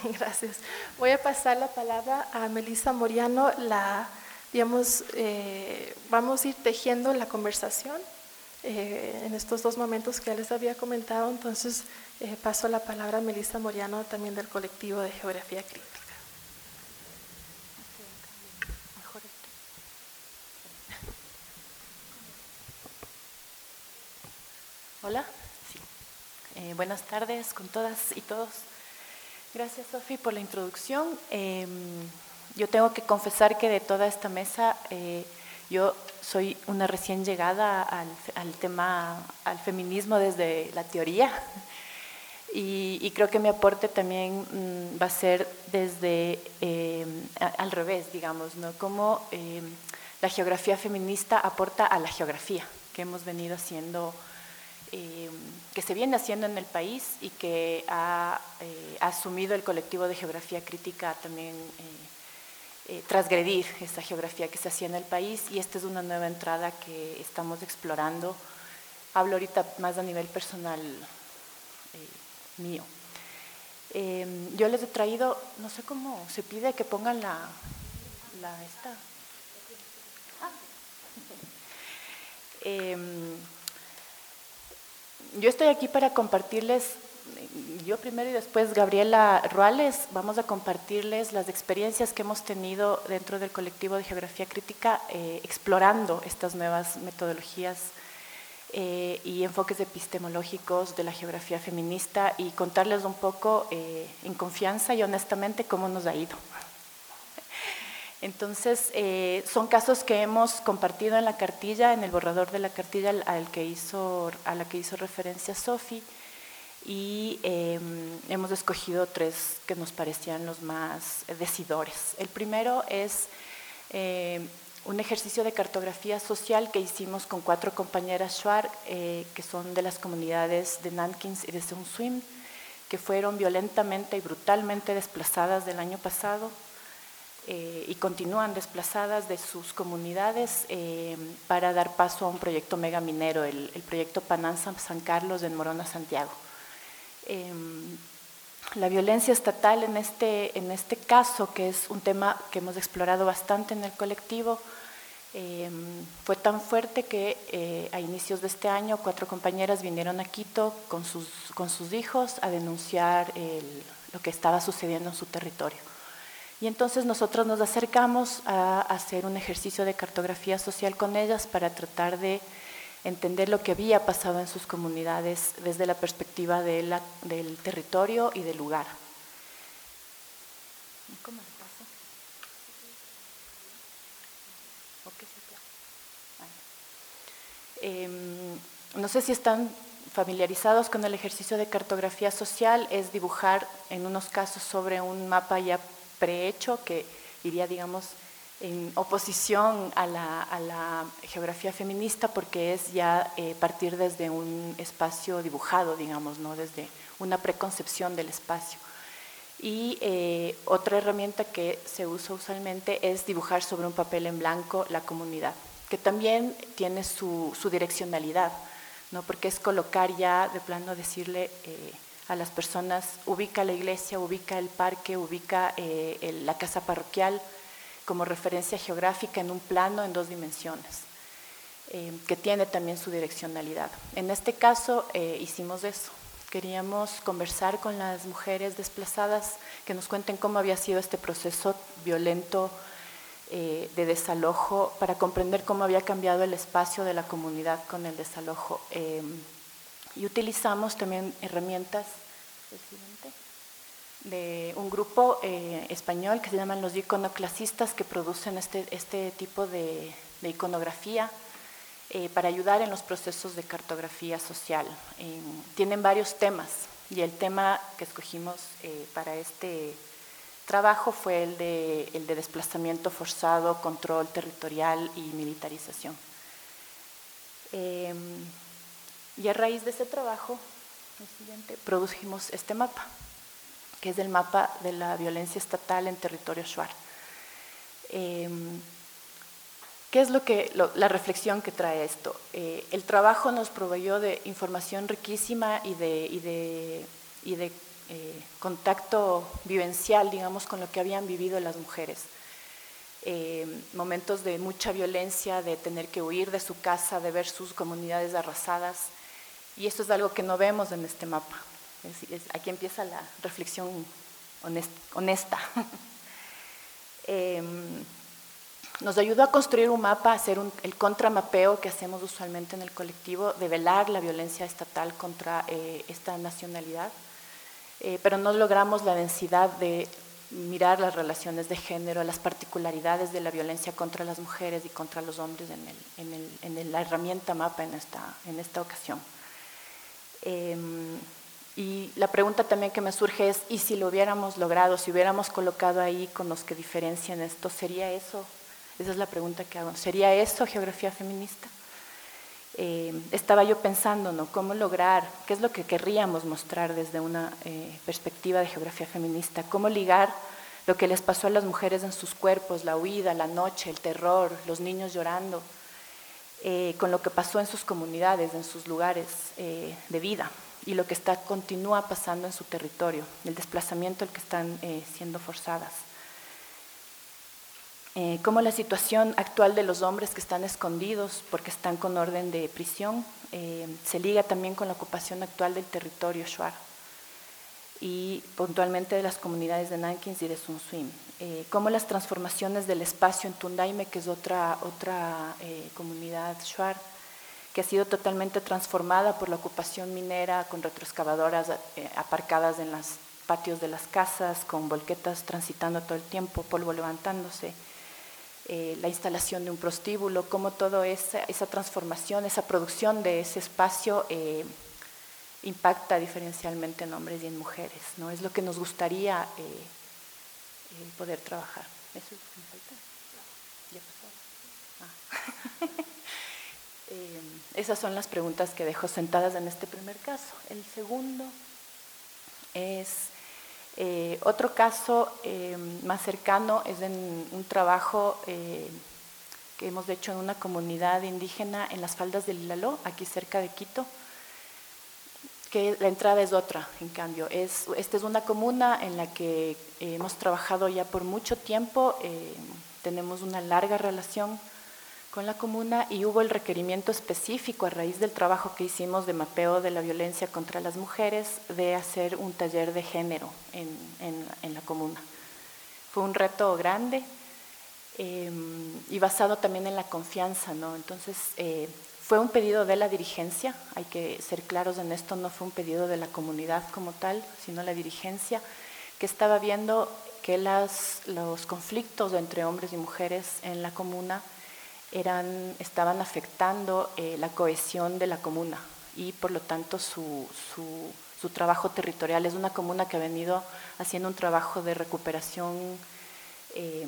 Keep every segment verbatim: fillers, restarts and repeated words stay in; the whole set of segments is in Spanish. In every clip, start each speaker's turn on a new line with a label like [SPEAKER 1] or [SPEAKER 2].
[SPEAKER 1] Gracias. Voy a pasar la palabra a Melissa Moriano. La, digamos, eh, vamos a ir tejiendo la conversación eh, en estos dos momentos que ya les había comentado. Entonces, eh, paso la palabra a Melissa Moriano, también del colectivo de Geografía Crítica.
[SPEAKER 2] Hola, sí. Eh, buenas tardes con todas y todos. Gracias, Sofi, por la introducción. Eh, yo tengo que confesar que de toda esta mesa, eh, yo soy una recién llegada al, al tema, al feminismo desde la teoría, y, y creo que mi aporte también mmm, va a ser desde, eh, a, al revés, digamos, ¿no? Cómo eh, la geografía feminista aporta a la geografía que hemos venido haciendo, Eh, que se viene haciendo en el país y que ha, eh, ha asumido el colectivo de geografía crítica también eh, eh, transgredir esa geografía que se hacía en el país, y esta es una nueva entrada que estamos explorando. Hablo ahorita más a nivel personal eh, mío. Eh, yo les he traído, no sé cómo se pide que pongan la, la esta. Ah. Eh, Yo estoy aquí para compartirles, yo primero y después Gabriela Ruales, vamos a compartirles las experiencias que hemos tenido dentro del colectivo de Geografía Crítica, eh, explorando estas nuevas metodologías eh, y enfoques epistemológicos de la geografía feminista, y contarles un poco eh, en confianza y honestamente cómo nos ha ido. Entonces, eh, son casos que hemos compartido en la cartilla, en el borrador de la cartilla al, al que hizo, a la que hizo referencia Sofi, y eh, hemos escogido tres que nos parecían los más decidores. El primero es eh, un ejercicio de cartografía social que hicimos con cuatro compañeras Shuar, eh, que son de las comunidades de Nankins y de Seonsuim, que fueron violentamente y brutalmente desplazadas del año pasado. Eh, y continúan desplazadas de sus comunidades eh, para dar paso a un proyecto megaminero, el, el proyecto Pananza San Carlos en Morona, Santiago. Eh, la violencia estatal en este, en este caso, que es un tema que hemos explorado bastante en el colectivo, eh, fue tan fuerte que eh, a inicios de este año cuatro compañeras vinieron a Quito con sus, con sus hijos a denunciar el, lo que estaba sucediendo en su territorio. Y entonces nosotros nos acercamos a hacer un ejercicio de cartografía social con ellas para tratar de entender lo que había pasado en sus comunidades desde la perspectiva de la, del territorio y del lugar. ¿Cómo le paso? ¿O qué se eh, no sé si están familiarizados con el ejercicio de cartografía social. Es dibujar en unos casos sobre un mapa ya prehecho que iría, digamos, en oposición a la, a la geografía feminista, porque es ya eh, partir desde un espacio dibujado, digamos, ¿no? Desde una preconcepción del espacio. Y eh, otra herramienta que se usa usualmente es dibujar sobre un papel en blanco la comunidad, que también tiene su, su direccionalidad, ¿no? Porque es colocar ya de plano, decirle eh, a las personas, ubica la iglesia, ubica el parque, ubica eh, el, la casa parroquial como referencia geográfica en un plano en dos dimensiones, eh, que tiene también su direccionalidad. En este caso eh, hicimos eso. Queríamos conversar con las mujeres desplazadas, que nos cuenten cómo había sido este proceso violento eh, de desalojo, para comprender cómo había cambiado el espacio de la comunidad con el desalojo. Eh, y utilizamos también herramientas de un grupo eh, español que se llaman los iconoclasistas, que producen este, este tipo de, de iconografía eh, para ayudar en los procesos de cartografía social. Eh, tienen varios temas, y el tema que escogimos eh, para este trabajo fue el de, el de desplazamiento forzado, control territorial y militarización. Eh, y a raíz de ese trabajo, el siguiente, produjimos este mapa, que es el mapa de la violencia estatal en territorio Shuar. Eh, ¿Qué es lo que, lo, la reflexión que trae esto? Eh, el trabajo nos proveyó de información riquísima y de, y de, y de eh, contacto vivencial, digamos, con lo que habían vivido las mujeres. Eh, momentos de mucha violencia, de tener que huir de su casa, de ver sus comunidades arrasadas, y esto es algo que no vemos en este mapa. Es, es, aquí empieza la reflexión honest, honesta. eh, nos ayudó a construir un mapa, a hacer un, el contramapeo que hacemos usualmente en el colectivo, de velar la violencia estatal contra eh, esta nacionalidad, eh, pero no logramos la densidad de mirar las relaciones de género, las particularidades de la violencia contra las mujeres y contra los hombres en, el, en, el, en el, la herramienta mapa en esta, en esta ocasión. Eh, y la pregunta también que me surge es, ¿y si lo hubiéramos logrado, si hubiéramos colocado ahí con los que diferencian esto, sería eso? Esa es la pregunta que hago. ¿Sería eso geografía feminista? Eh, estaba yo pensando, ¿no? ¿Cómo lograr? ¿Qué es lo que querríamos mostrar desde una eh, perspectiva de geografía feminista? ¿Cómo ligar lo que les pasó a las mujeres en sus cuerpos, la huida, la noche, el terror, los niños llorando, eh, con lo que pasó en sus comunidades, en sus lugares eh, de vida, y lo que está, continúa pasando en su territorio, el desplazamiento al que están eh, siendo forzadas? Eh, cómo la situación actual de los hombres que están escondidos porque están con orden de prisión eh, se liga también con la ocupación actual del territorio shuar y puntualmente de las comunidades de Nankins y de Sunsuim. Eh, cómo las transformaciones del espacio en Tundaime, que es otra, otra eh, comunidad shuar, que ha sido totalmente transformada por la ocupación minera, con retroexcavadoras eh, aparcadas en los patios de las casas, con volquetas transitando todo el tiempo, polvo levantándose, Eh, la instalación de un prostíbulo, cómo toda esa, esa transformación, esa producción de ese espacio eh, impacta diferencialmente en hombres y en mujeres, ¿no? Es lo que nos gustaría eh, eh, poder trabajar. ¿Eso es lo que me falta? ¿Ya pasó? Ah. eh, esas son las preguntas que dejo sentadas en este primer caso. El segundo es... Eh, otro caso eh, más cercano es en un trabajo eh, que hemos hecho en una comunidad indígena en las faldas del Ilaló, aquí cerca de Quito, que la entrada es otra, en cambio. Es, esta es una comuna en la que eh, hemos trabajado ya por mucho tiempo, eh, tenemos una larga relación con la comuna y hubo el requerimiento específico a raíz del trabajo que hicimos de mapeo de la violencia contra las mujeres de hacer un taller de género en, en, en la comuna. Fue un reto grande eh, y basado también en la confianza, ¿no? Entonces eh, fue un pedido de la dirigencia, hay que ser claros en esto, no fue un pedido de la comunidad como tal, sino la dirigencia que estaba viendo que las, los conflictos entre hombres y mujeres en la comuna Eran, estaban afectando eh, la cohesión de la comuna y por lo tanto su, su, su trabajo territorial. Es una comuna que ha venido haciendo un trabajo de recuperación eh,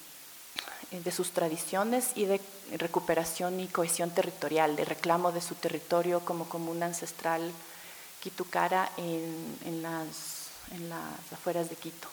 [SPEAKER 2] de sus tradiciones y de recuperación y cohesión territorial, de reclamo de su territorio como comuna ancestral quitucara en, en, las, en las afueras de Quito.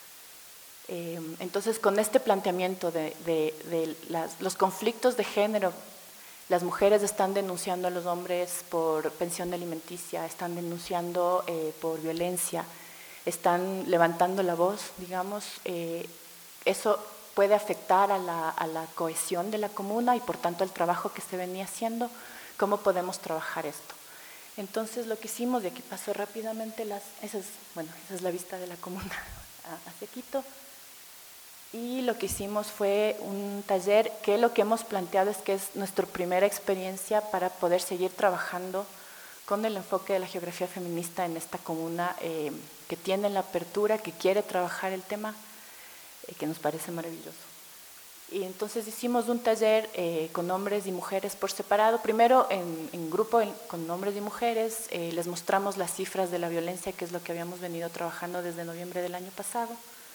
[SPEAKER 2] Eh, entonces, con este planteamiento de, de, de las, los conflictos de género, las mujeres están denunciando a los hombres por pensión alimenticia, están denunciando eh, por violencia, están levantando la voz, digamos, eh, eso puede afectar a la, a la cohesión de la comuna y por tanto al trabajo que se venía haciendo, ¿cómo podemos trabajar esto? Entonces, lo que hicimos, y aquí paso rápidamente, las, esa es, bueno, esa es la vista de la comuna hacia Quito. Y lo que hicimos fue un taller que lo que hemos planteado es que es nuestra primera experiencia para poder seguir trabajando con el enfoque de la geografía feminista en esta comuna eh, que tiene la apertura, que quiere trabajar el tema, eh, que nos parece maravilloso. Y entonces hicimos un taller eh, con hombres y mujeres por separado, primero en, en grupo en, con hombres y mujeres, eh, les mostramos las cifras de la violencia, que es lo que habíamos venido trabajando desde noviembre del año pasado.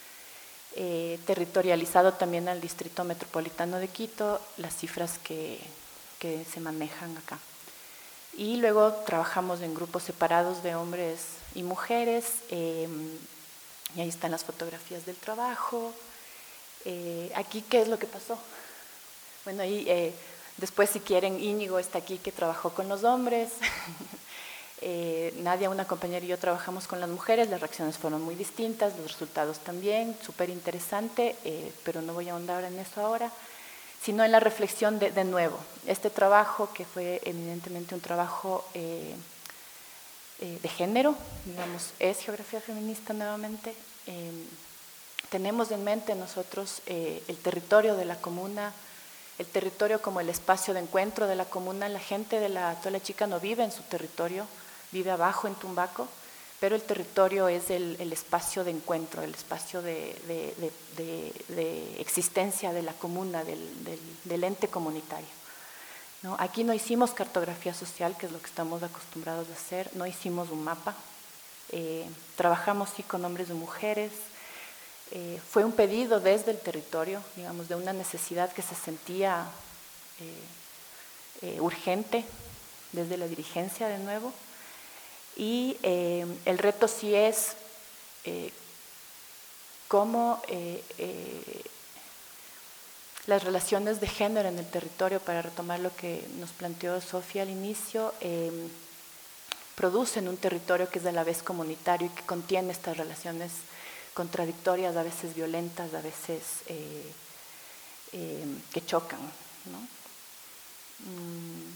[SPEAKER 2] Eh, territorializado también al Distrito Metropolitano de Quito, las cifras que, que se manejan acá. Y luego trabajamos en grupos separados de hombres y mujeres, eh, y ahí están las fotografías del trabajo. Eh, aquí, ¿qué es lo que pasó? Bueno, ahí eh, después si quieren, Íñigo está aquí que trabajó con los hombres. Eh, Nadia, una compañera y yo trabajamos con las mujeres, las reacciones fueron muy distintas, los resultados también, súper interesante, eh, pero no voy a ahondar en eso ahora, sino en la reflexión de, de nuevo. Este trabajo, que fue evidentemente un trabajo eh, eh, de género, digamos, es geografía feminista nuevamente. Eh, tenemos en mente nosotros eh, el territorio de la comuna, el territorio como el espacio de encuentro de la comuna. La gente de la Tola Chica no vive en su territorio, vive abajo en Tumbaco, pero el territorio es el, el espacio de encuentro, el espacio de, de, de, de, de existencia de la comuna, del, del, del ente comunitario, ¿no? Aquí no hicimos cartografía social, que es lo que estamos acostumbrados a hacer, no hicimos un mapa, eh, trabajamos sí con hombres y mujeres. Eh, fue un pedido desde el territorio, digamos, de una necesidad que se sentía eh, eh, urgente desde la dirigencia de nuevo. Y eh, el reto sí es eh, cómo eh, eh, las relaciones de género en el territorio, para retomar lo que nos planteó Sofía al inicio, eh, producen un territorio que es a la vez comunitario y que contiene estas relaciones contradictorias, a veces violentas, a veces eh, eh, que chocan, ¿no? Mm,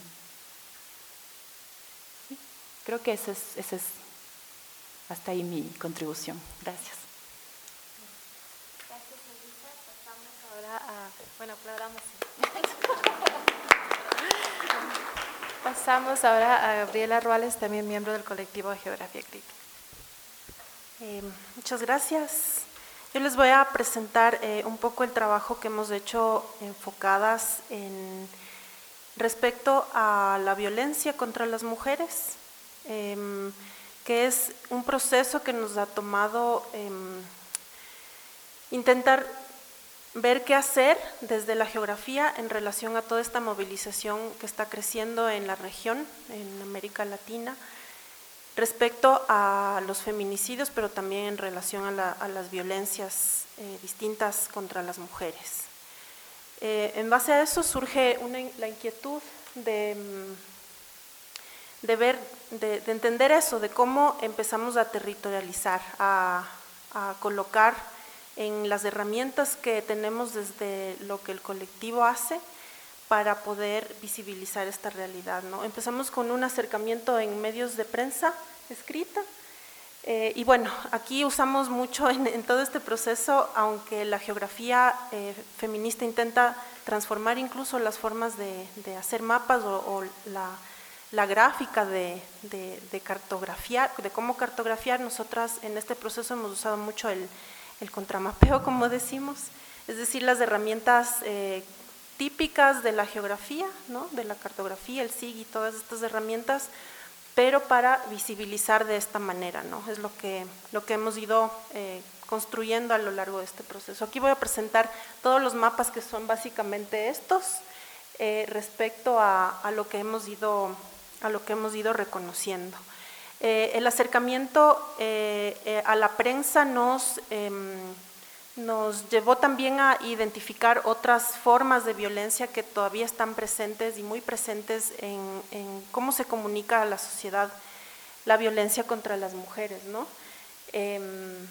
[SPEAKER 2] sí, creo que ese es, ese es hasta ahí mi contribución. Gracias.
[SPEAKER 1] Gracias, Elisa. Pasamos ahora a… Bueno, aplaudamos. Pasamos ahora a Gabriela Ruales, también miembro del colectivo de Geografía Crítica.
[SPEAKER 3] Eh, muchas gracias. Yo les voy a presentar eh, un poco el trabajo que hemos hecho enfocadas en respecto a la violencia contra las mujeres, eh, que es un proceso que nos ha tomado eh, intentar ver qué hacer desde la geografía en relación a toda esta movilización que está creciendo en la región, en América Latina, respecto a los feminicidios, pero también en relación a, la, a las violencias eh, distintas contra las mujeres. Eh, en base a eso surge una, la inquietud de, de ver, de, de entender eso, de cómo empezamos a territorializar, a, a colocar en las herramientas que tenemos desde lo que el colectivo hace para poder visibilizar esta realidad, ¿no? Empezamos con un acercamiento en medios de prensa escrita, eh, y bueno, aquí usamos mucho en, en todo este proceso, aunque la geografía eh, feminista intenta transformar incluso las formas de, de hacer mapas o, o la, la gráfica de, de, de cartografiar, de cómo cartografiar. Nosotras en este proceso hemos usado mucho el, el contramapeo, como decimos, es decir, las herramientas eh, típicas de la geografía, ¿no? De la cartografía, el S I G y todas estas herramientas, pero para visibilizar de esta manera, ¿no? Es lo que, lo que hemos ido eh, construyendo a lo largo de este proceso. Aquí voy a presentar todos los mapas que son básicamente estos, eh, respecto a, a, lo que hemos ido, a lo que hemos ido reconociendo. Eh, el acercamiento eh, eh, a la prensa nos… Eh, nos llevó también a identificar otras formas de violencia que todavía están presentes y muy presentes en, en cómo se comunica a la sociedad la violencia contra las mujeres, ¿no? Eh,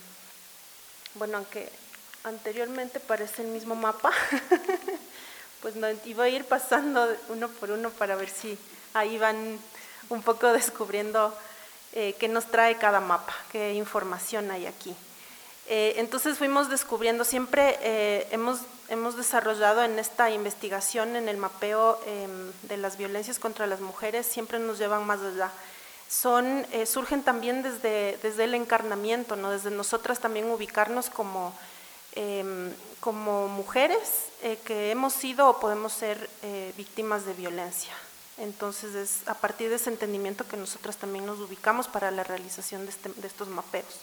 [SPEAKER 3] bueno, aunque anteriormente parece el mismo mapa, pues no, iba a ir pasando uno por uno para ver si ahí van un poco descubriendo eh, qué nos trae cada mapa, qué información hay aquí. Eh, entonces fuimos descubriendo, siempre eh, hemos, hemos desarrollado en esta investigación, en el mapeo eh, de las violencias contra las mujeres, siempre nos llevan más allá. Son, eh, surgen también desde, desde el encarnamiento, ¿no? Desde nosotras también ubicarnos como, eh, como mujeres eh, que hemos sido o podemos ser eh, víctimas de violencia. Entonces es a partir de ese entendimiento que nosotras también nos ubicamos para la realización de, este, de estos mapeos.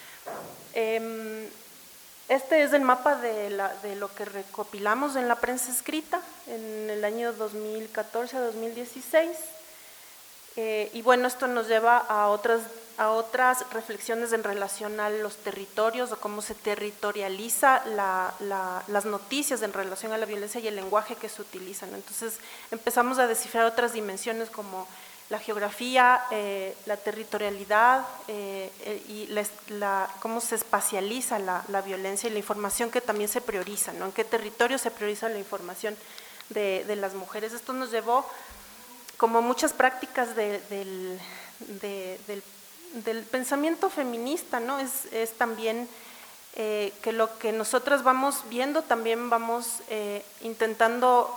[SPEAKER 3] Este es el mapa de, la, de lo que recopilamos en la prensa escrita en el año dos mil catorce a dos mil dieciséis, eh, y bueno, esto nos lleva a otras, a otras reflexiones en relación a los territorios o cómo se territorializa la, la, las noticias en relación a la violencia y el lenguaje que se utilizan. Entonces empezamos a descifrar otras dimensiones como la geografía, eh, la territorialidad eh, eh, y la, la, cómo se espacializa la, la violencia y la información que también se prioriza, ¿no? En qué territorio se prioriza la información de, de las mujeres. Esto nos llevó, como muchas prácticas de, del, de, del, del pensamiento feminista, ¿no? Es, es también eh, que lo que nosotras vamos viendo también vamos eh, intentando,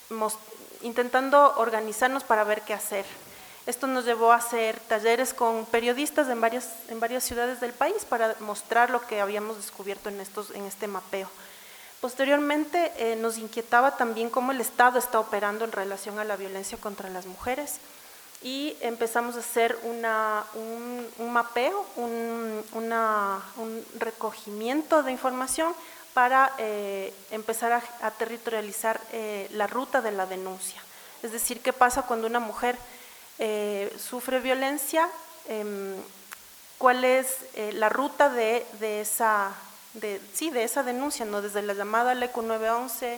[SPEAKER 3] intentando organizarnos para ver qué hacer. Esto nos llevó a hacer talleres con periodistas en varias, en varias ciudades del país para mostrar lo que habíamos descubierto en, estos, en este mapeo. Posteriormente eh, nos inquietaba también cómo el Estado está operando en relación a la violencia contra las mujeres y empezamos a hacer una, un, un mapeo, un, una, un recogimiento de información para eh, empezar a, a territorializar eh, la ruta de la denuncia. Es decir, qué pasa cuando una mujer Eh, sufre violencia, eh, cuál es eh, la ruta de, de, esa, de, sí, de esa denuncia, ¿no? Desde la llamada al E Q nueve once,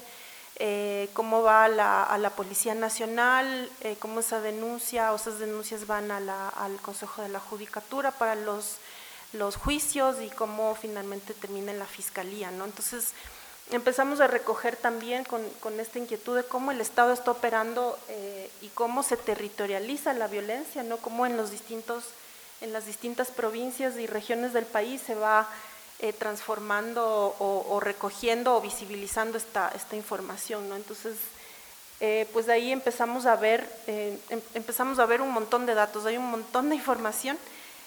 [SPEAKER 3] eh, cómo va a la, a la Policía Nacional, eh, cómo esa denuncia o esas denuncias van a la, al Consejo de la Judicatura para los, los juicios y cómo finalmente termina en la Fiscalía, ¿no? Entonces, empezamos a recoger también con, con esta inquietud de cómo el Estado está operando eh, y cómo se territorializa la violencia, ¿no? Cómo en, los distintos, en las distintas provincias y regiones del país se va eh, transformando o, o recogiendo o visibilizando esta, esta información, ¿no? Entonces, eh, pues de ahí empezamos a ver, eh, em, empezamos a ver un montón de datos, hay un montón de información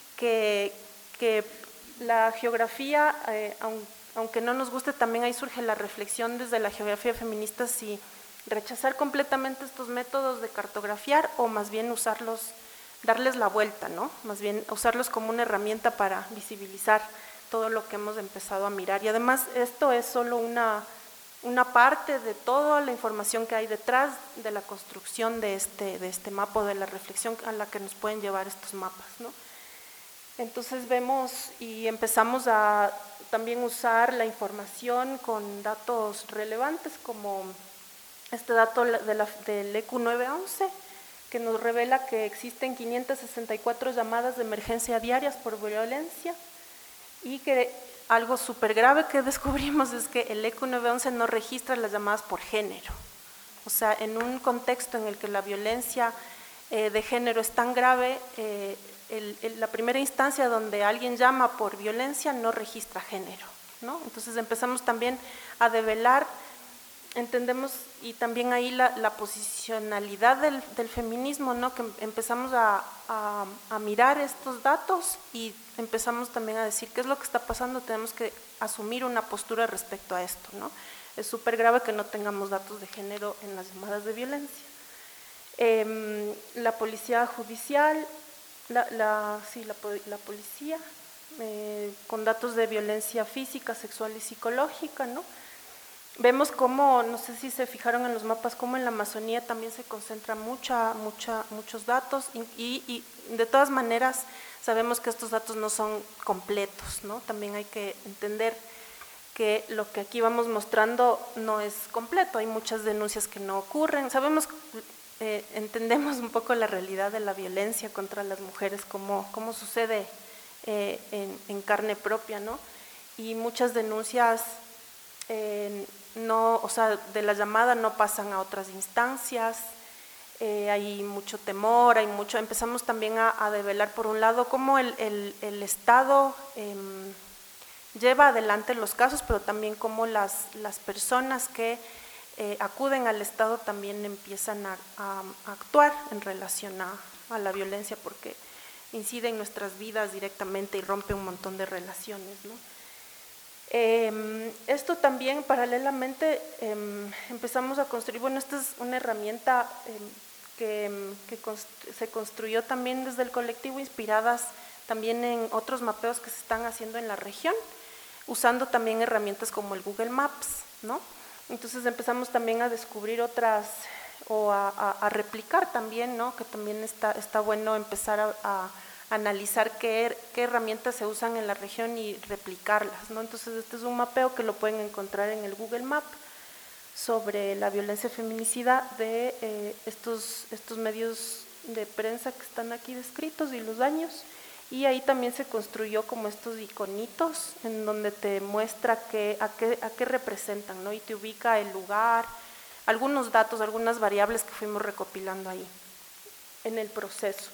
[SPEAKER 3] que, que la geografía, eh, aunque aunque no nos guste, también ahí surge la reflexión desde la geografía feminista si rechazar completamente estos métodos de cartografiar o más bien usarlos, darles la vuelta, ¿no? Más bien usarlos como una herramienta para visibilizar todo lo que hemos empezado a mirar. Y además esto es solo una, una parte de toda la información que hay detrás de la construcción de este, de este mapa, de la reflexión a la que nos pueden llevar estos mapas, ¿no? Entonces vemos y empezamos a también usar la información con datos relevantes como este dato de la, del E Q nueve once que nos revela que existen quinientas sesenta y cuatro llamadas de emergencia diarias por violencia y que algo súper grave que descubrimos es que el E Q nueve once no registra las llamadas por género. O sea, en un contexto en el que la violencia eh, de género es tan grave, eh, El, el, la primera instancia donde alguien llama por violencia no registra género, ¿no? Entonces empezamos también a develar, entendemos, y también ahí la, la posicionalidad del, del feminismo, ¿no? Que empezamos a, a, a mirar estos datos y empezamos también a decir qué es lo que está pasando, tenemos que asumir una postura respecto a esto, ¿no? Es súper grave que no tengamos datos de género en las llamadas de violencia. Eh, la policía judicial, La, la, sí, la, la policía, eh, con datos de violencia física, sexual y psicológica, ¿no? Vemos cómo, no sé si se fijaron en los mapas, cómo en la Amazonía también se concentra mucha, mucha, muchos datos y, y, y de todas maneras sabemos que estos datos no son completos, ¿no? También hay que entender que lo que aquí vamos mostrando no es completo, hay muchas denuncias que no ocurren, sabemos Eh, entendemos un poco la realidad de la violencia contra las mujeres, cómo, cómo sucede eh, en, en carne propia, ¿no? Y muchas denuncias eh, no, o sea, de la llamada no pasan a otras instancias, eh, hay mucho temor, hay mucho, empezamos también a, a develar por un lado cómo el, el, el Estado eh, lleva adelante los casos, pero también cómo las, las personas que Eh, acuden al Estado también empiezan a, a, a actuar en relación a, a la violencia porque incide en nuestras vidas directamente y rompe un montón de relaciones, ¿no? Eh, esto también paralelamente eh, empezamos a construir, bueno, esta es una herramienta eh, que, que constru- se construyó también desde el colectivo, inspiradas también en otros mapeos que se están haciendo en la región, usando también herramientas como el Google Maps, ¿no? Entonces empezamos también a descubrir otras o a, a, a replicar también, ¿no? Que también está, está bueno empezar a, a analizar qué, qué herramientas se usan en la región y replicarlas, ¿no? Entonces este es un mapeo que lo pueden encontrar en el Google Map sobre la violencia feminicida de eh, estos, estos medios de prensa que están aquí descritos y los daños. Y ahí también se construyó como estos iconitos en donde te muestra qué, a, qué, a qué representan, ¿no? Y te ubica el lugar, algunos datos, algunas variables que fuimos recopilando ahí en el proceso.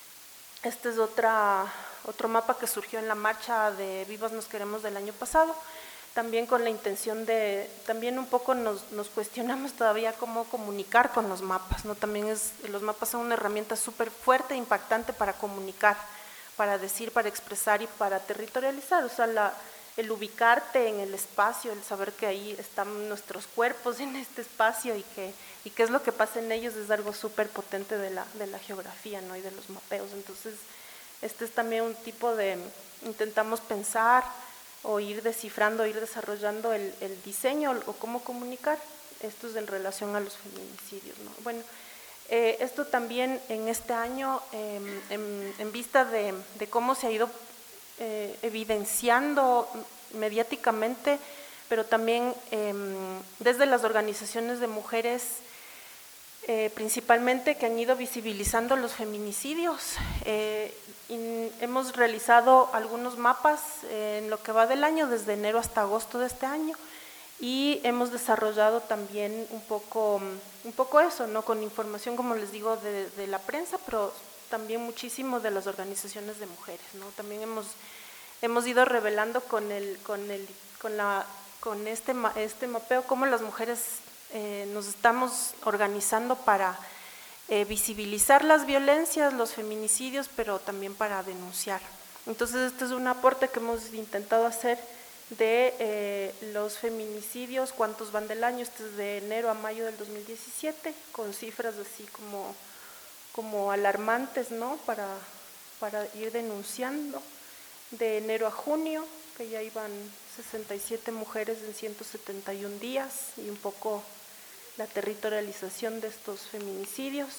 [SPEAKER 3] Este es otra, otro mapa que surgió en la marcha de Vivas Nos Queremos del año pasado, también con la intención de, también un poco nos, nos cuestionamos todavía cómo comunicar con los mapas, ¿no? También es, los mapas son una herramienta súper fuerte e impactante para comunicar, para decir, para expresar y para territorializar, o sea, la, el ubicarte en el espacio, el saber que ahí están nuestros cuerpos en este espacio y que y qué es lo que pasa en ellos es algo súper potente de la, de la geografía, ¿no? Y de los mapeos. Entonces, este es también un tipo de, intentamos pensar o ir descifrando, ir desarrollando el, el diseño o cómo comunicar. Esto es en relación a los feminicidios, ¿no? Bueno, Eh, esto también en este año, eh, en, en vista de, de cómo se ha ido eh, evidenciando mediáticamente, pero también eh, desde las organizaciones de mujeres, eh, principalmente que han ido visibilizando los feminicidios. Eh, hemos realizado algunos mapas eh, en lo que va del año, desde enero hasta agosto de este año, y hemos desarrollado también un poco, un poco eso, ¿no? Con información, como les digo, de, de la prensa, pero también muchísimo de las organizaciones de mujeres, ¿no? También hemos, hemos ido revelando con, el, con, el, con, la, con este, este mapeo cómo las mujeres eh, nos estamos organizando para eh, visibilizar las violencias, los feminicidios, pero también para denunciar. Entonces, este es un aporte que hemos intentado hacer de eh, los feminicidios, cuántos van del año. Este es de enero a mayo del dos mil diecisiete, con cifras así como, como alarmantes, ¿no? Para, para ir denunciando. De enero a junio, que ya iban sesenta y siete mujeres en ciento setenta y un días, y un poco la territorialización de estos feminicidios.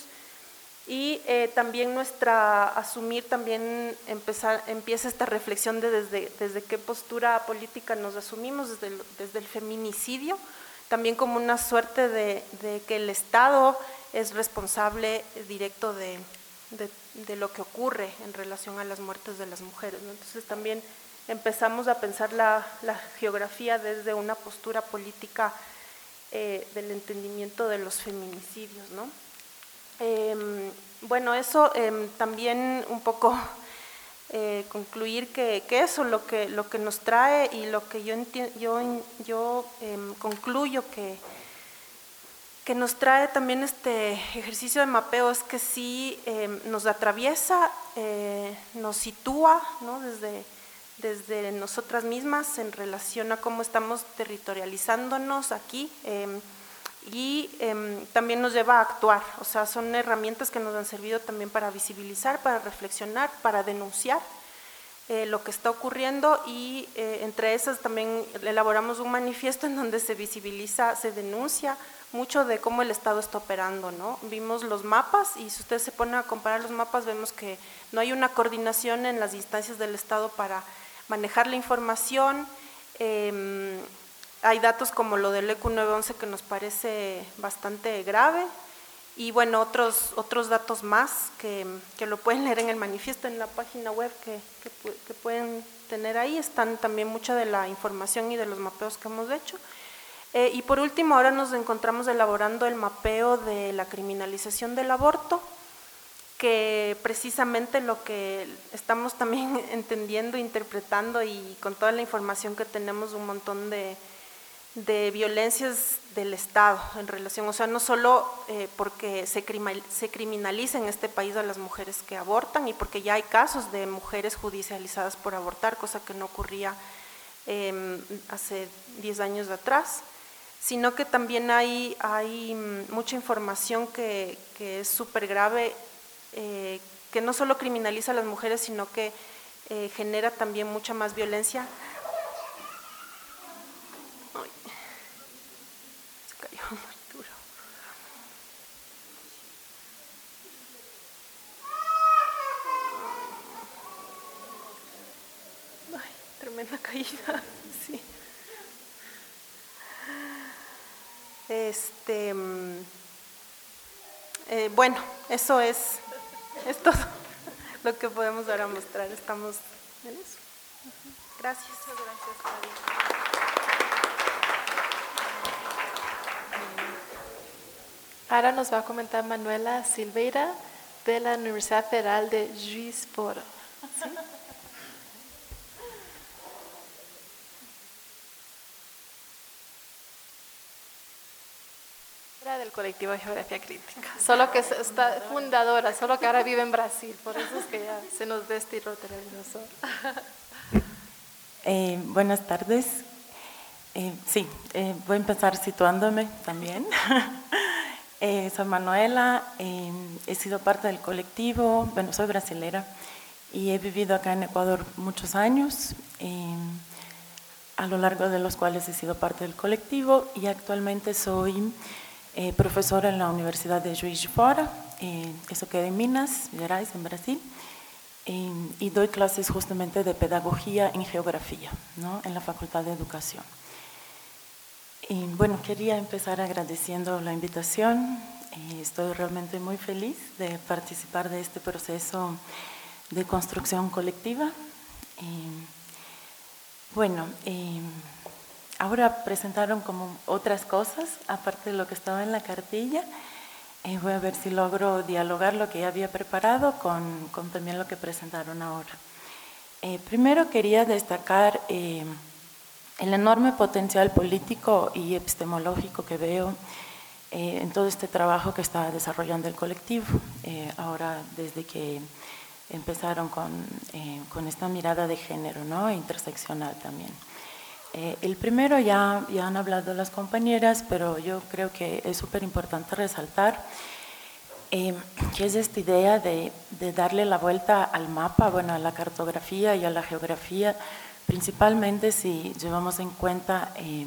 [SPEAKER 3] Y eh, también nuestra, asumir también empezar, empieza esta reflexión de desde, desde qué postura política nos asumimos, desde el, desde el feminicidio, también como una suerte de, de que el Estado es responsable directo de, de, de lo que ocurre en relación a las muertes de las mujeres, ¿no? Entonces también empezamos a pensar la, la geografía desde una postura política eh, del entendimiento de los feminicidios, ¿no? Eh, bueno, eso eh, también un poco eh, concluir que, que eso lo que, lo que nos trae y lo que yo, yo, yo eh, concluyo que, que nos trae también este ejercicio de mapeo es que sí eh, nos atraviesa, eh, nos sitúa, ¿no? desde, desde nosotras mismas en relación a cómo estamos territorializándonos aquí, eh, y eh, también nos lleva a actuar, o sea, son herramientas que nos han servido también para visibilizar, para reflexionar, para denunciar eh, lo que está ocurriendo, y eh, entre esas también elaboramos un manifiesto en donde se visibiliza, se denuncia mucho de cómo el Estado está operando, ¿no? Vimos los mapas y si ustedes se ponen a comparar los mapas vemos que no hay una coordinación en las instancias del Estado para manejar la información. eh, Hay datos como lo del E Q nueve once que nos parece bastante grave, y bueno, otros, otros datos más que, que lo pueden leer en el manifiesto, en la página web que, que, que pueden tener ahí, están también mucha de la información y de los mapeos que hemos hecho. Eh, y por último, ahora nos encontramos elaborando el mapeo de la criminalización del aborto, que precisamente lo que estamos también entendiendo, interpretando, y con toda la información que tenemos, un montón de de violencias del Estado en relación, o sea, no solo eh, porque se, se criminaliza en este país a las mujeres que abortan y porque ya hay casos de mujeres judicializadas por abortar, cosa que no ocurría eh, hace diez años atrás, sino que también hay, hay mucha información que, que es súper grave, eh, que no solo criminaliza a las mujeres, sino que eh, genera también mucha más violencia. Ay, tremenda caída, sí. Este, eh, bueno, eso es Es todo lo que podemos ahora mostrar. Estamos en eso. Gracias. Gracias, Claudia.
[SPEAKER 1] Ahora nos va a comentar Manuela Silveira de la Universidad Federal de Juiz de Fora. ¿Sí? Del colectivo de Geografía Crítica, solo que está fundadora, solo que ahora vive en Brasil, por eso es que ya se nos destiró televisor.
[SPEAKER 4] Eh, buenas tardes. Eh, sí, eh, voy a empezar situándome también. eh, soy Manuela, eh, he sido parte del colectivo, bueno, soy brasilera y he vivido acá en Ecuador muchos años, eh, a lo largo de los cuales he sido parte del colectivo y actualmente soy Eh, profesora en la Universidad de Juiz de Fora, eh, eso queda en Minas Gerais, en Brasil, eh, y doy clases justamente de pedagogía en geografía, ¿no? En la Facultad de Educación. Y bueno, quería empezar agradeciendo la invitación, eh, estoy realmente muy feliz de participar de este proceso de construcción colectiva. Eh, bueno, eh, ahora presentaron como otras cosas, aparte de lo que estaba en la cartilla. Eh, voy a ver si logro dialogar lo que ya había preparado con, con también lo que presentaron ahora. Eh, primero quería destacar eh, el enorme potencial político y epistemológico que veo eh, en todo este trabajo que está desarrollando el colectivo, eh, ahora desde que empezaron con, eh, con esta mirada de género, ¿no? Interseccional también. Eh, el primero ya, ya han hablado las compañeras, pero yo creo que es súper importante resaltar eh, que es esta idea de, de darle la vuelta al mapa, bueno, a la cartografía y a la geografía, principalmente si llevamos en cuenta eh,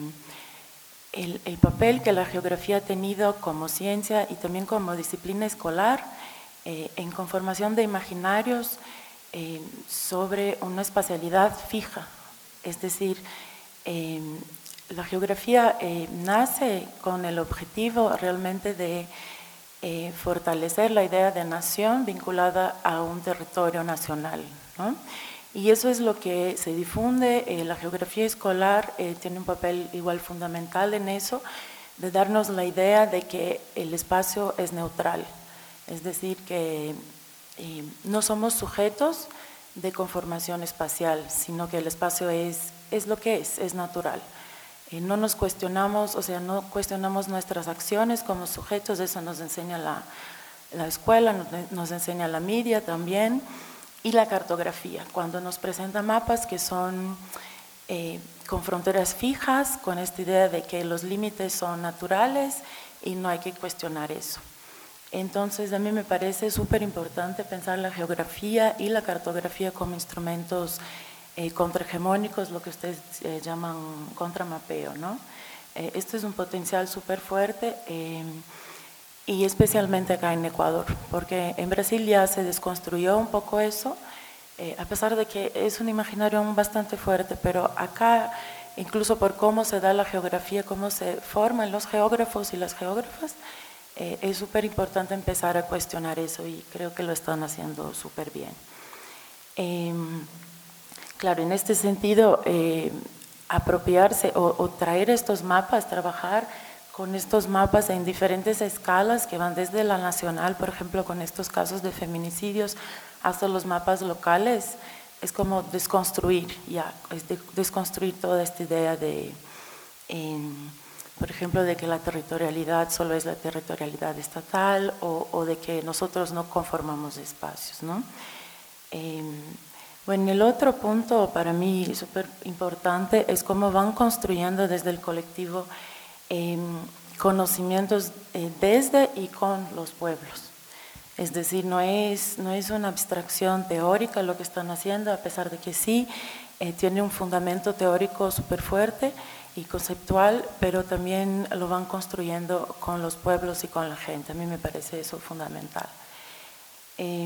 [SPEAKER 4] el, el papel que la geografía ha tenido como ciencia y también como disciplina escolar eh, en conformación de imaginarios eh, sobre una espacialidad fija, es decir, Eh, la geografía eh, nace con el objetivo realmente de eh, fortalecer la idea de nación vinculada a un territorio nacional, ¿no? Y eso es lo que se difunde. Eh, la geografía escolar eh, tiene un papel igual fundamental en eso, de darnos la idea de que el espacio es neutral, es decir, que eh, no somos sujetos de conformación espacial, sino que el espacio es es lo que es, es natural. Eh, no nos cuestionamos, o sea, no cuestionamos nuestras acciones como sujetos, eso nos enseña la, la escuela, nos, nos enseña la media también, y la cartografía, cuando nos presenta mapas que son eh, con fronteras fijas, con esta idea de que los límites son naturales y no hay que cuestionar eso. Entonces, a mí me parece súper importante pensar la geografía y la cartografía como instrumentos Eh, contrahegemónicos, lo que ustedes eh, llaman contramapeo, ¿no? Eh, esto es un potencial súper fuerte eh, y especialmente acá en Ecuador, porque en Brasil ya se desconstruyó un poco eso, eh, a pesar de que es un imaginario bastante fuerte, pero acá, incluso por cómo se da la geografía, cómo se forman los geógrafos y las geógrafas, eh, es súper importante empezar a cuestionar eso y creo que lo están haciendo súper bien. Eh, Claro, en este sentido, eh, apropiarse o, o traer estos mapas, trabajar con estos mapas en diferentes escalas que van desde la nacional, por ejemplo, con estos casos de feminicidios, hasta los mapas locales, es como desconstruir, ya, es de, desconstruir toda esta idea de, eh, por ejemplo, de que la territorialidad solo es la territorialidad estatal o, o de que nosotros no conformamos espacios, ¿no? Eh, Bueno, el otro punto para mí súper importante es cómo van construyendo desde el colectivo eh, conocimientos eh, desde y con los pueblos. Es decir, no es, no es una abstracción teórica lo que están haciendo, a pesar de que sí eh, tiene un fundamento teórico súper fuerte y conceptual, pero también lo van construyendo con los pueblos y con la gente. A mí me parece eso fundamental. Eh,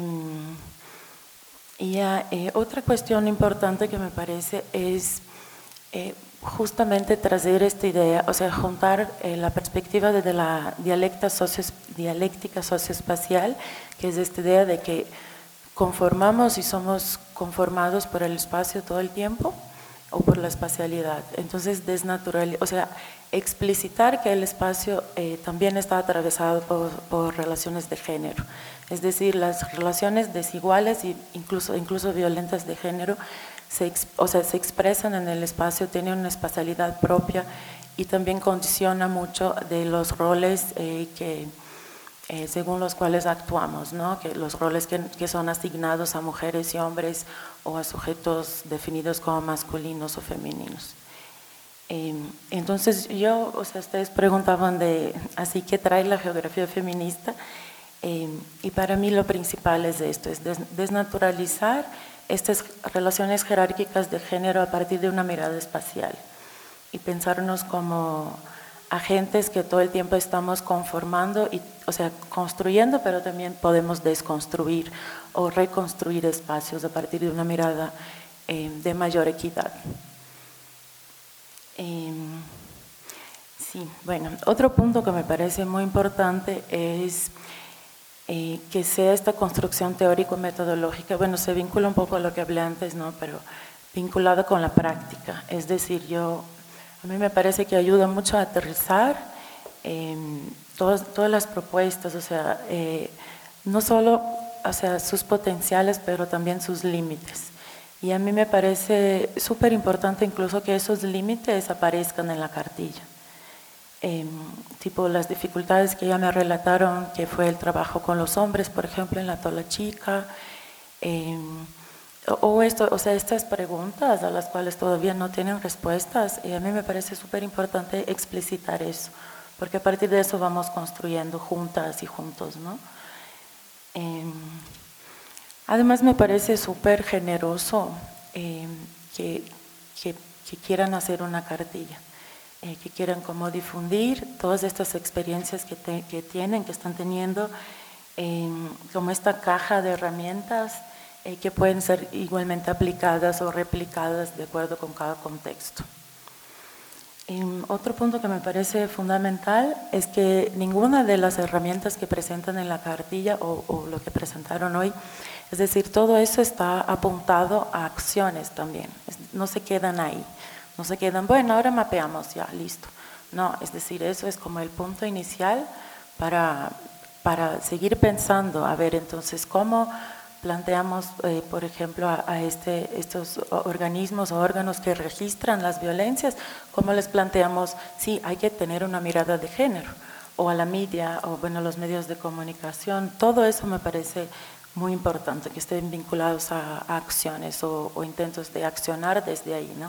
[SPEAKER 4] Y eh, otra cuestión importante que me parece es eh, justamente traer esta idea, o sea, juntar eh, la perspectiva desde la dialéctica, socio, dialéctica socioespacial, que es esta idea de que conformamos y somos conformados por el espacio todo el tiempo o por la espacialidad. Entonces, desnatural, o sea, explicitar que el espacio eh, también está atravesado por, por relaciones de género. Es decir, las relaciones desiguales e incluso, incluso violentas de género se, o sea, se expresan en el espacio, tienen una espacialidad propia y también condiciona mucho de los roles eh, que, eh, según los cuales actuamos, ¿no? Que los roles que, que son asignados a mujeres y hombres o a sujetos definidos como masculinos o femeninos. Eh, entonces yo, o sea, ustedes preguntaban de, así, ¿qué trae la geografía feminista? Eh, y para mí lo principal es esto, es des, desnaturalizar estas relaciones jerárquicas de género a partir de una mirada espacial y pensarnos como agentes que todo el tiempo estamos conformando, y, o sea, construyendo, pero también podemos desconstruir o reconstruir espacios a partir de una mirada eh, de mayor equidad. Eh, sí, bueno, otro punto que me parece muy importante es eh, que sea esta construcción teórico-metodológica, bueno, se vincula un poco a lo que hablé antes, ¿no? Pero vinculada con la práctica, es decir, yo, a mí me parece que ayuda mucho a aterrizar eh, todas, todas las propuestas, o sea, eh, no solo, o sea, sus potenciales, pero también sus límites. Y a mí me parece súper importante incluso que esos límites aparezcan en la cartilla. Eh, tipo las dificultades que ya me relataron, que fue el trabajo con los hombres, por ejemplo, en la Tola Chica, eh, o, esto, o sea, estas preguntas a las cuales todavía no tienen respuestas, y a mí me parece súper importante explicitar eso, porque a partir de eso vamos construyendo juntas y juntos, ¿no? Eh, Además me parece súper generoso eh, que, que, que quieran hacer una cartilla, eh, que quieran como difundir todas estas experiencias que, te, que tienen, que están teniendo, eh, como esta caja de herramientas eh, que pueden ser igualmente aplicadas o replicadas de acuerdo con cada contexto. Y otro punto que me parece fundamental es que ninguna de las herramientas que presentan en la cartilla o, o lo que presentaron hoy, es decir, todo eso está apuntado a acciones también, no se quedan ahí, no se quedan, bueno, ahora mapeamos, ya, listo. No, es decir, eso es como el punto inicial para, para seguir pensando, a ver, entonces, ¿cómo planteamos, eh, por ejemplo, a, a este, estos organismos o órganos que registran las violencias, cómo les planteamos, sí, hay que tener una mirada de género, o a la media, o bueno, los medios de comunicación, todo eso me parece muy importante, que estén vinculados a, a acciones o, o intentos de accionar desde ahí, ¿no?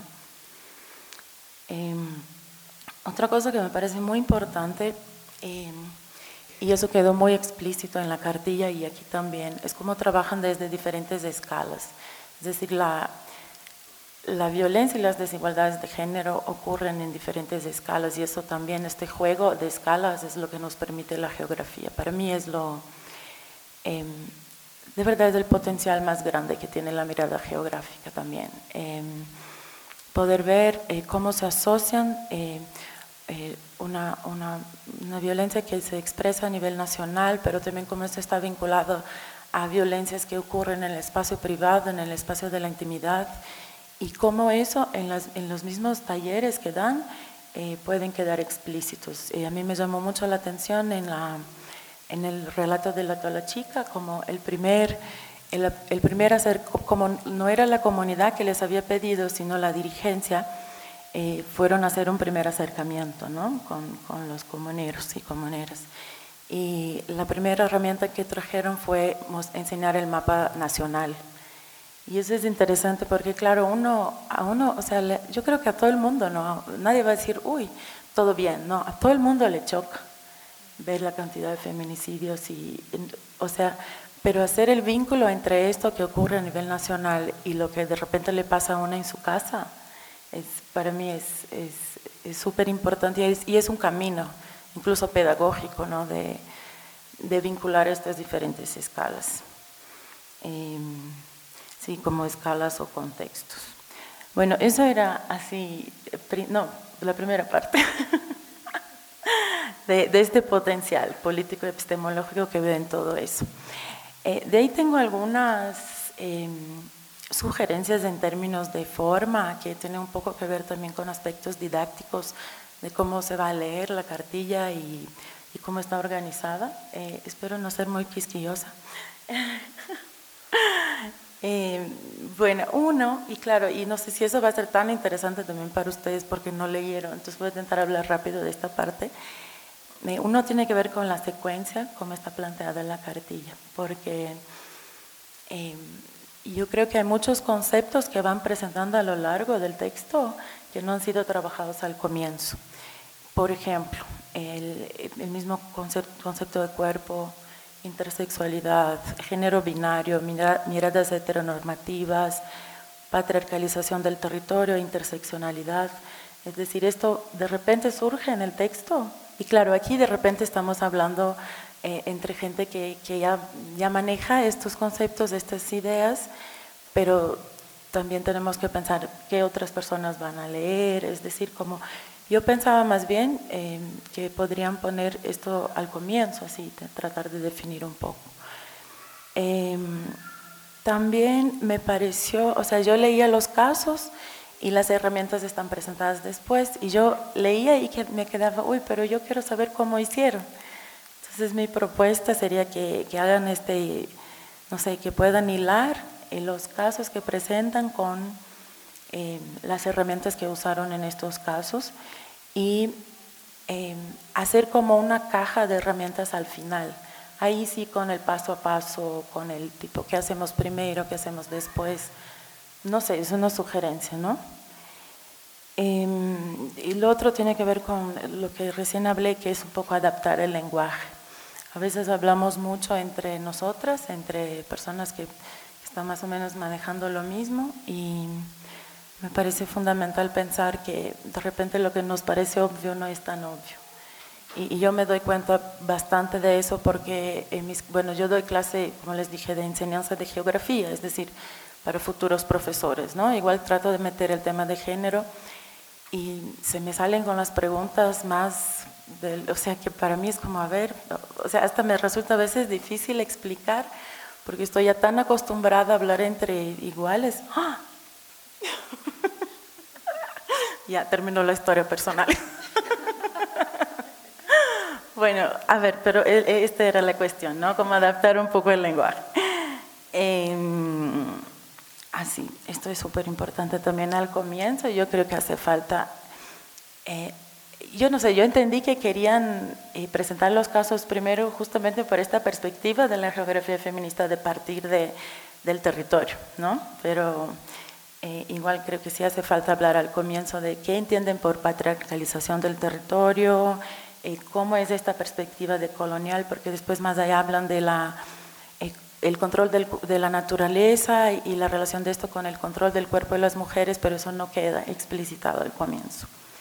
[SPEAKER 4] Eh, otra cosa que me parece muy importante, eh, y eso quedó muy explícito en la cartilla y aquí también, es cómo trabajan desde diferentes escalas. Es decir, la, la violencia y las desigualdades de género ocurren en diferentes escalas y eso también, este juego de escalas es lo que nos permite la geografía. Para mí es lo, eh, de verdad es el potencial más grande que tiene la mirada geográfica también. Eh, poder ver eh, cómo se asocian eh, Eh, una, una, una violencia que se expresa a nivel nacional, pero también cómo esto está vinculado a violencias que ocurren en el espacio privado, en el espacio de la intimidad, y cómo eso en, las, en los mismos talleres que dan eh, pueden quedar explícitos. Eh, a mí me llamó mucho la atención en, la, en el relato de la Tola Chica, como el primer, el, el primer hacer, como no era la comunidad que les había pedido, sino la dirigencia, Eh, fueron a hacer un primer acercamiento, ¿no? con, con los comuneros y comuneras. Y la primera herramienta que trajeron fue enseñar el mapa nacional. Y eso es interesante porque, claro, uno, a uno, o sea, le, yo creo que a todo el mundo, ¿no? Nadie va a decir, uy, todo bien, no, a todo el mundo le choca ver la cantidad de feminicidios y, o sea, pero hacer el vínculo entre esto que ocurre a nivel nacional y lo que de repente le pasa a una en su casa, es, para mí es súper importante y es, y es un camino, incluso pedagógico, ¿no? de, de vincular estas diferentes escalas. Eh, sí, como escalas o contextos. Bueno, eso era así, no, la primera parte. de, de este potencial político-epistemológico que veo en todo eso. Eh, de ahí tengo algunas eh, sugerencias en términos de forma que tienen un poco que ver también con aspectos didácticos de cómo se va a leer la cartilla y, y cómo está organizada. Eh, espero no ser muy quisquillosa. Eh, bueno, uno, y claro, y no sé si eso va a ser tan interesante también para ustedes porque no leyeron, entonces voy a intentar hablar rápido de esta parte. Eh, uno tiene que ver con la secuencia, cómo está planteada la cartilla, porque eh, yo creo que hay muchos conceptos que van presentando a lo largo del texto que no han sido trabajados al comienzo. Por ejemplo, el, el mismo concepto, concepto de cuerpo, intersexualidad, género binario, miradas heteronormativas, patriarcalización del territorio, interseccionalidad. Es decir, esto de repente surge en el texto y claro, aquí de repente estamos hablando eh, entre gente que, que ya, ya maneja estos conceptos, estas ideas, pero también tenemos que pensar qué otras personas van a leer, es decir, como yo pensaba más bien eh, que podrían poner esto al comienzo, así, de tratar de definir un poco. Eh, también me pareció, o sea, yo leía los casos y las herramientas están presentadas después, y yo leía y que me quedaba, uy, pero yo quiero saber cómo hicieron. Entonces mi propuesta sería que, que hagan este, no sé, que puedan hilar en los casos que presentan con Eh, las herramientas que usaron en estos casos y eh, hacer como una caja de herramientas al final. Ahí sí con el paso a paso, con el tipo, ¿qué hacemos primero? ¿Qué hacemos después? No sé, es una sugerencia, ¿no? Eh, y lo otro tiene que ver con lo que recién hablé, que es un poco adaptar el lenguaje. A veces hablamos mucho entre nosotras, entre personas que están más o menos manejando lo mismo y me parece fundamental pensar que de repente lo que nos parece obvio no es tan obvio. Y, y yo me doy cuenta bastante de eso porque, en mis, bueno, yo doy clase, como les dije, de enseñanza de geografía, es decir, para futuros profesores, ¿no? Igual trato de meter el tema de género y se me salen con las preguntas más, del, o sea, que para mí es como, a ver, o sea, hasta me resulta a veces difícil explicar porque estoy ya tan acostumbrada a hablar entre iguales. ¡Ah! Ya terminó la historia personal. Bueno, a ver, pero esta era la cuestión, ¿no? Cómo adaptar un poco el lenguaje. Eh, así, esto es súper importante también al comienzo. Yo creo que hace falta, eh, yo no sé, yo entendí que querían eh, presentar los casos primero justamente por esta perspectiva de la geografía feminista de partir de, del territorio, ¿no? Pero Eh, igual creo que sí hace falta hablar al comienzo de qué entienden por patriarcalización del territorio, eh, cómo es esta perspectiva de colonial, porque después más allá hablan de la, eh, el control del, de la naturaleza y, y la relación de esto con el control del cuerpo de las mujeres, pero eso no queda explicitado al comienzo.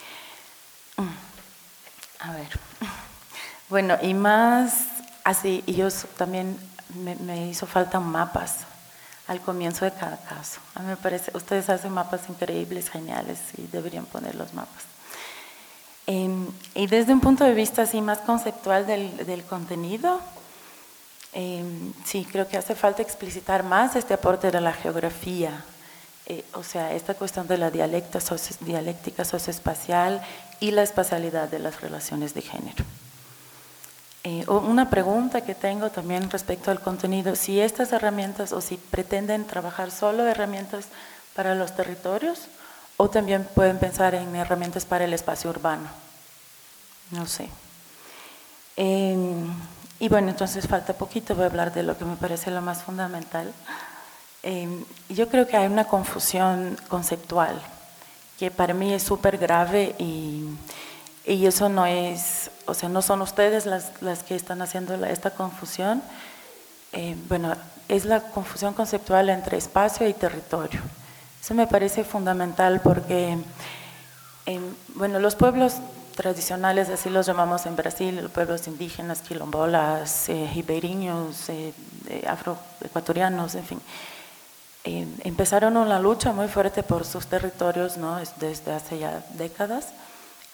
[SPEAKER 4] A ver, bueno, y más así, y yo también me, me hizo falta mapas al comienzo de cada caso. A mí me parece, ustedes hacen mapas increíbles, geniales, y deberían poner los mapas. Eh, y desde un punto de vista así más conceptual del, del contenido, eh, sí, creo que hace falta explicitar más este aporte de la geografía, eh, o sea, esta cuestión de la dialecta, socio, dialéctica socioespacial y la espacialidad de las relaciones de género. Eh, una pregunta que tengo también respecto al contenido, si estas herramientas o si pretenden trabajar solo herramientas para los territorios o también pueden pensar en herramientas para el espacio urbano, no sé. Eh, y bueno, entonces falta poquito, voy a hablar de lo que me parece lo más fundamental. Eh, yo creo que hay una confusión conceptual que para mí es súper grave y, y eso no es... O sea, no son ustedes las, las que están haciendo la, esta confusión. Eh, bueno, es la confusión conceptual entre espacio y territorio. Eso me parece fundamental porque, eh, bueno, los pueblos tradicionales, así los llamamos en Brasil, los pueblos indígenas, quilombolas, eh, ribeirinhos, eh, eh, afroecuatorianos, en fin, eh, empezaron una lucha muy fuerte por sus territorios, ¿no? Desde hace ya décadas.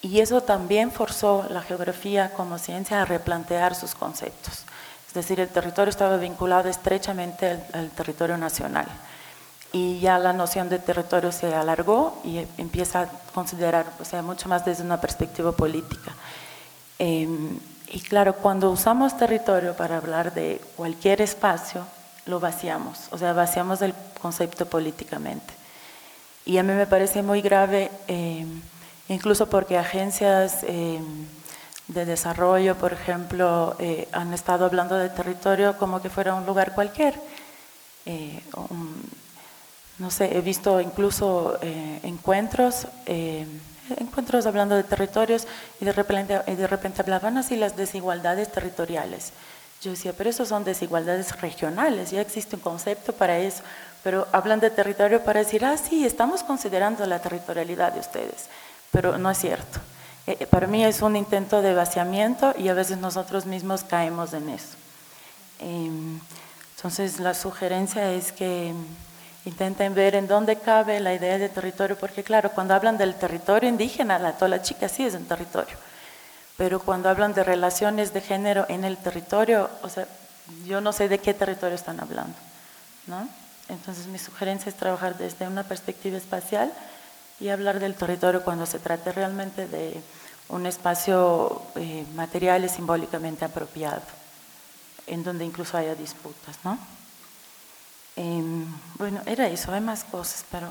[SPEAKER 4] Y eso también forzó la geografía como ciencia a replantear sus conceptos. Es decir, el territorio estaba vinculado estrechamente al, al territorio nacional. Y ya la noción de territorio se alargó y empieza a considerar, o sea, mucho más desde una perspectiva política. Eh, y claro, cuando usamos territorio para hablar de cualquier espacio, lo vaciamos, o sea, vaciamos el concepto políticamente. Y a mí me parece muy grave, eh, incluso porque agencias eh, de desarrollo, por ejemplo, eh, han estado hablando de territorio como que fuera un lugar cualquier. Eh, un, no sé, he visto incluso eh, encuentros, eh, encuentros hablando de territorios y de repente, y de repente hablaban así las desigualdades territoriales. Yo decía, pero eso son desigualdades regionales, ya existe un concepto para eso, pero hablan de territorio para decir, ah, sí, estamos considerando la territorialidad de ustedes, pero no es cierto. Eh, para mí es un intento de vaciamiento y a veces nosotros mismos caemos en eso. Eh, entonces, la sugerencia es que intenten ver en dónde cabe la idea de territorio, porque claro, cuando hablan del territorio indígena, la Tola Chica sí es un territorio, pero cuando hablan de relaciones de género en el territorio, o sea, yo no sé de qué territorio están hablando, ¿no? Entonces mi sugerencia es trabajar desde una perspectiva espacial y hablar del territorio cuando se trate realmente de un espacio eh, material y simbólicamente apropiado, en donde incluso haya disputas, ¿no? Eh, bueno, era eso, hay más cosas, pero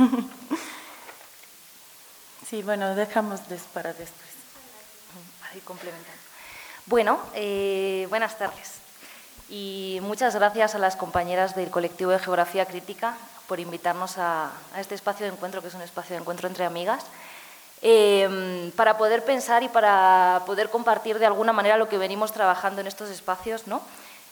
[SPEAKER 4] sí, bueno, dejamos des para después.
[SPEAKER 5] Ahí complementando. Bueno, eh, buenas tardes y muchas gracias a las compañeras del colectivo de Geografía Crítica por invitarnos a, a este espacio de encuentro, que es un espacio de encuentro entre amigas, eh, para poder pensar y para poder compartir de alguna manera lo que venimos trabajando en estos espacios, ¿no?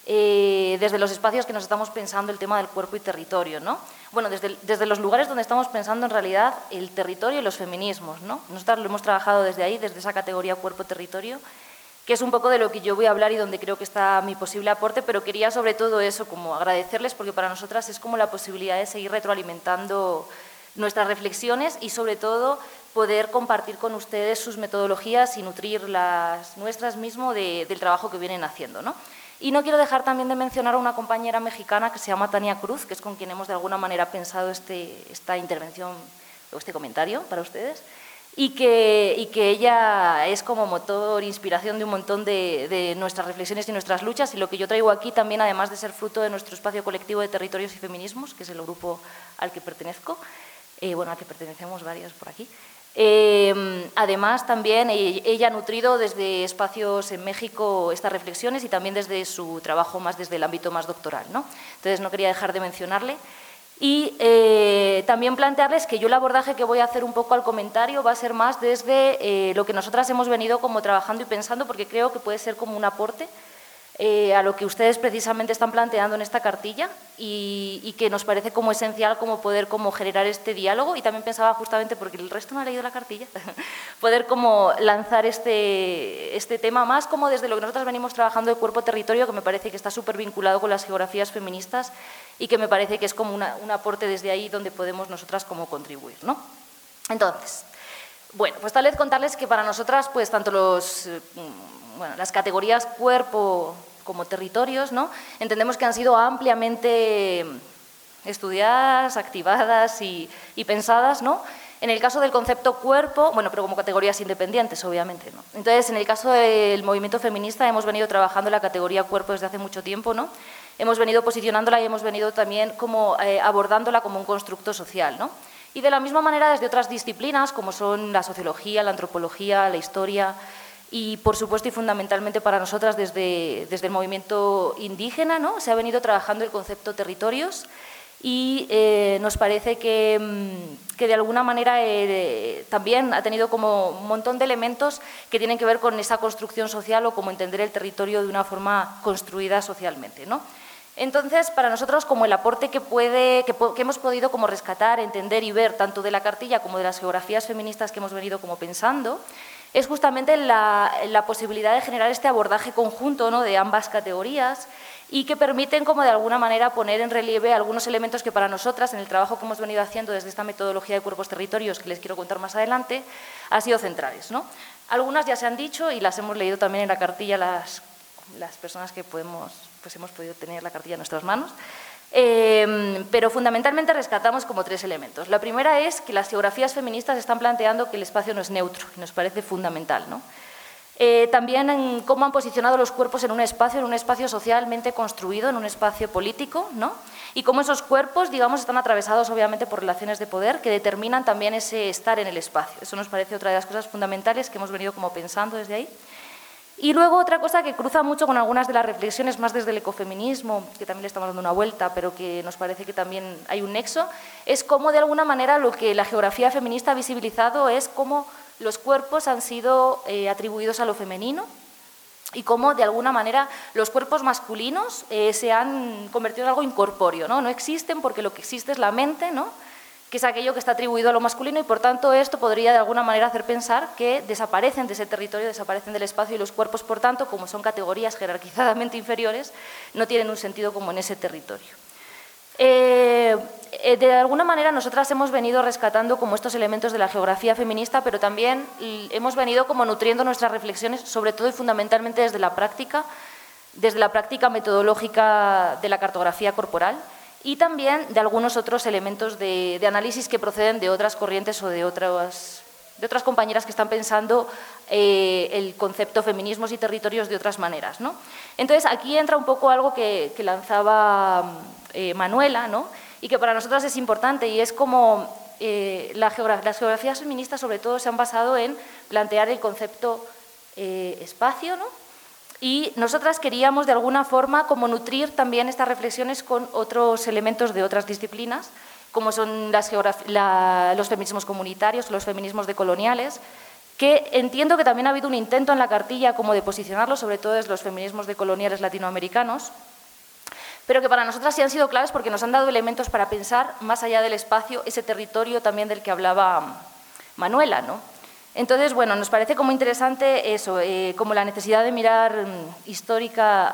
[SPEAKER 5] Eh, desde los espacios que nos estamos pensando el tema del cuerpo y territorio, ¿no? Bueno, desde, desde los lugares donde estamos pensando en realidad el territorio y los feminismos, ¿no? Nosotras lo hemos trabajado desde ahí, desde esa categoría cuerpo-territorio, que es un poco de lo que yo voy a hablar y donde creo que está mi posible aporte, pero quería sobre todo eso, como agradecerles, porque para nosotras es como la posibilidad de seguir retroalimentando nuestras reflexiones y sobre todo poder compartir con ustedes sus metodologías y nutrir las nuestras mismo de, del trabajo que vienen haciendo, ¿no? Y no quiero dejar también de mencionar a una compañera mexicana que se llama Tania Cruz, que es con quien hemos de alguna manera pensado este, esta intervención o este comentario para ustedes, y que, y que ella es como motor, inspiración de un montón de, de nuestras reflexiones y nuestras luchas, y lo que yo traigo aquí también, además de ser fruto de nuestro espacio colectivo de territorios y feminismos, que es el grupo al que pertenezco, eh, bueno, al que pertenecemos varias por aquí. Eh, además, también ella ha nutrido desde espacios en México estas reflexiones y también desde su trabajo más desde el ámbito más doctoral, ¿no? Entonces, no quería dejar de mencionarle. Y eh, también plantearles que yo el abordaje que voy a hacer un poco al comentario va a ser más desde eh, lo que nosotras hemos venido como trabajando y pensando, porque creo que puede ser como un aporte Eh, a lo que ustedes precisamente están planteando en esta cartilla y, y que nos parece como esencial como poder como generar este diálogo, y también pensaba justamente, porque el resto no ha leído la cartilla, poder como lanzar este, este tema más como desde lo que nosotros venimos trabajando de cuerpo-territorio, que me parece que está súper vinculado con las geografías feministas y que me parece que es como una, un aporte desde ahí donde podemos nosotras como contribuir, ¿no? Entonces, bueno, pues tal vez contarles que para nosotras, pues tanto los, bueno, las categorías cuerpo como territorios, ¿no? Entendemos que han sido ampliamente estudiadas, activadas y, y pensadas, ¿no? En el caso del concepto cuerpo, bueno, pero como categorías independientes, obviamente, ¿no? Entonces, en el caso del movimiento feminista hemos venido trabajando la categoría cuerpo desde hace mucho tiempo, ¿no? Hemos venido posicionándola y hemos venido también como eh, abordándola como un constructo social, ¿no? Y de la misma manera desde otras disciplinas, como son la sociología, la antropología, la historia, y por supuesto y fundamentalmente para nosotras desde, desde el movimiento indígena, ¿no? Se ha venido trabajando el concepto territorios y eh, nos parece que, que de alguna manera eh, también ha tenido como un montón de elementos que tienen que ver con esa construcción social o como entender el territorio de una forma construida socialmente, ¿no? Entonces, para nosotros, como el aporte que, puede, que, que hemos podido como rescatar, entender y ver tanto de la cartilla como de las geografías feministas que hemos venido como pensando, es justamente la, la posibilidad de generar este abordaje conjunto, ¿no? De ambas categorías y que permiten como de alguna manera poner en relieve algunos elementos que para nosotras, en el trabajo que hemos venido haciendo desde esta metodología de cuerpos-territorios, que les quiero contar más adelante, han sido centrales, ¿no? Algunas ya se han dicho y las hemos leído también en la cartilla las, las personas que podemos, pues hemos podido tener la cartilla en nuestras manos. Eh, pero fundamentalmente rescatamos como tres elementos. La primera es que las geografías feministas están planteando que el espacio no es neutro y nos parece fundamental, ¿no? Eh, también en cómo han posicionado los cuerpos en un espacio, en un espacio socialmente construido, en un espacio político, ¿no? Y cómo esos cuerpos, digamos, están atravesados obviamente por relaciones de poder que determinan también ese estar en el espacio. Eso nos parece otra de las cosas fundamentales que hemos venido como pensando desde ahí. Y luego otra cosa que cruza mucho con algunas de las reflexiones más desde el ecofeminismo, que también le estamos dando una vuelta, pero que nos parece que también hay un nexo, es cómo de alguna manera lo que la geografía feminista ha visibilizado es cómo los cuerpos han sido eh, atribuidos a lo femenino y cómo de alguna manera los cuerpos masculinos eh, se han convertido en algo incorpóreo, ¿no? No existen porque lo que existe es la mente, ¿no? Que es aquello que está atribuido a lo masculino y por tanto esto podría de alguna manera hacer pensar que desaparecen de ese territorio, desaparecen del espacio y los cuerpos por tanto, como son categorías jerarquizadamente inferiores, no tienen un sentido como en ese territorio. Eh, de alguna manera nosotras hemos venido rescatando como estos elementos de la geografía feminista, pero también hemos venido como nutriendo nuestras reflexiones, sobre todo y fundamentalmente desde la práctica, desde la práctica metodológica de la cartografía corporal y también de algunos otros elementos de, de análisis que proceden de otras corrientes o de otras, de otras compañeras que están pensando eh, el concepto feminismos y territorios de otras maneras, ¿no? Entonces, aquí entra un poco algo que, que lanzaba eh, Manuela, ¿no? Y que para nosotras es importante y es como eh, la geografía, las geografías feministas sobre todo se han basado en plantear el concepto eh, espacio, ¿no? Y nosotras queríamos de alguna forma como nutrir también estas reflexiones con otros elementos de otras disciplinas, como son las la, los feminismos comunitarios, los feminismos decoloniales, que entiendo que también ha habido un intento en la cartilla como de posicionarlos, sobre todo desde los feminismos decoloniales latinoamericanos, pero que para nosotras sí han sido claves porque nos han dado elementos para pensar más allá del espacio, ese territorio también del que hablaba Manuela, ¿no? Entonces, bueno, nos parece como interesante eso, eh, como la necesidad de mirar um, histórica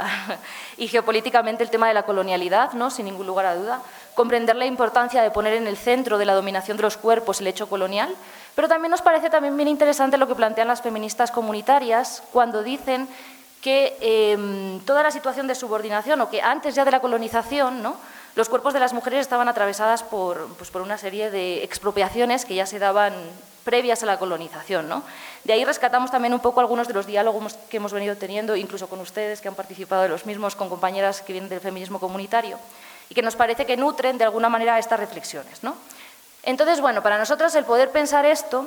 [SPEAKER 5] y geopolíticamente el tema de la colonialidad, ¿no? Sin ningún lugar a duda, comprender la importancia de poner en el centro de la dominación de los cuerpos el hecho colonial, pero también nos parece también bien interesante lo que plantean las feministas comunitarias cuando dicen que eh, toda la situación de subordinación o que antes ya de la colonización, ¿no? Los cuerpos de las mujeres estaban atravesadas por, pues, por una serie de expropiaciones que ya se daban previas a la colonización, ¿no? De ahí rescatamos también un poco algunos de los diálogos que hemos venido teniendo, incluso con ustedes que han participado de los mismos, con compañeras que vienen del feminismo comunitario, y que nos parece que nutren de alguna manera estas reflexiones, ¿no? Entonces, bueno, para nosotros el poder pensar esto,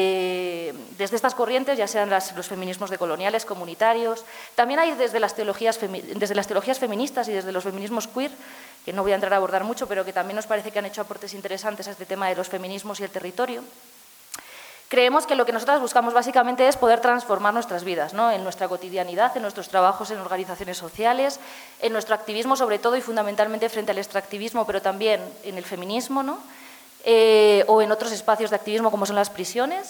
[SPEAKER 5] eh, desde estas corrientes, ya sean las, los feminismos decoloniales, comunitarios, también hay desde las, teologías, desde las teologías feministas y desde los feminismos queer, que no voy a entrar a abordar mucho, pero que también nos parece que han hecho aportes interesantes a este tema de los feminismos y el territorio. Creemos que lo que nosotras buscamos básicamente es poder transformar nuestras vidas, ¿no? En nuestra cotidianidad, en nuestros trabajos en organizaciones sociales, en nuestro activismo sobre todo y fundamentalmente frente al extractivismo, pero también en el feminismo, ¿no? Eh, o en otros espacios de activismo como son las prisiones,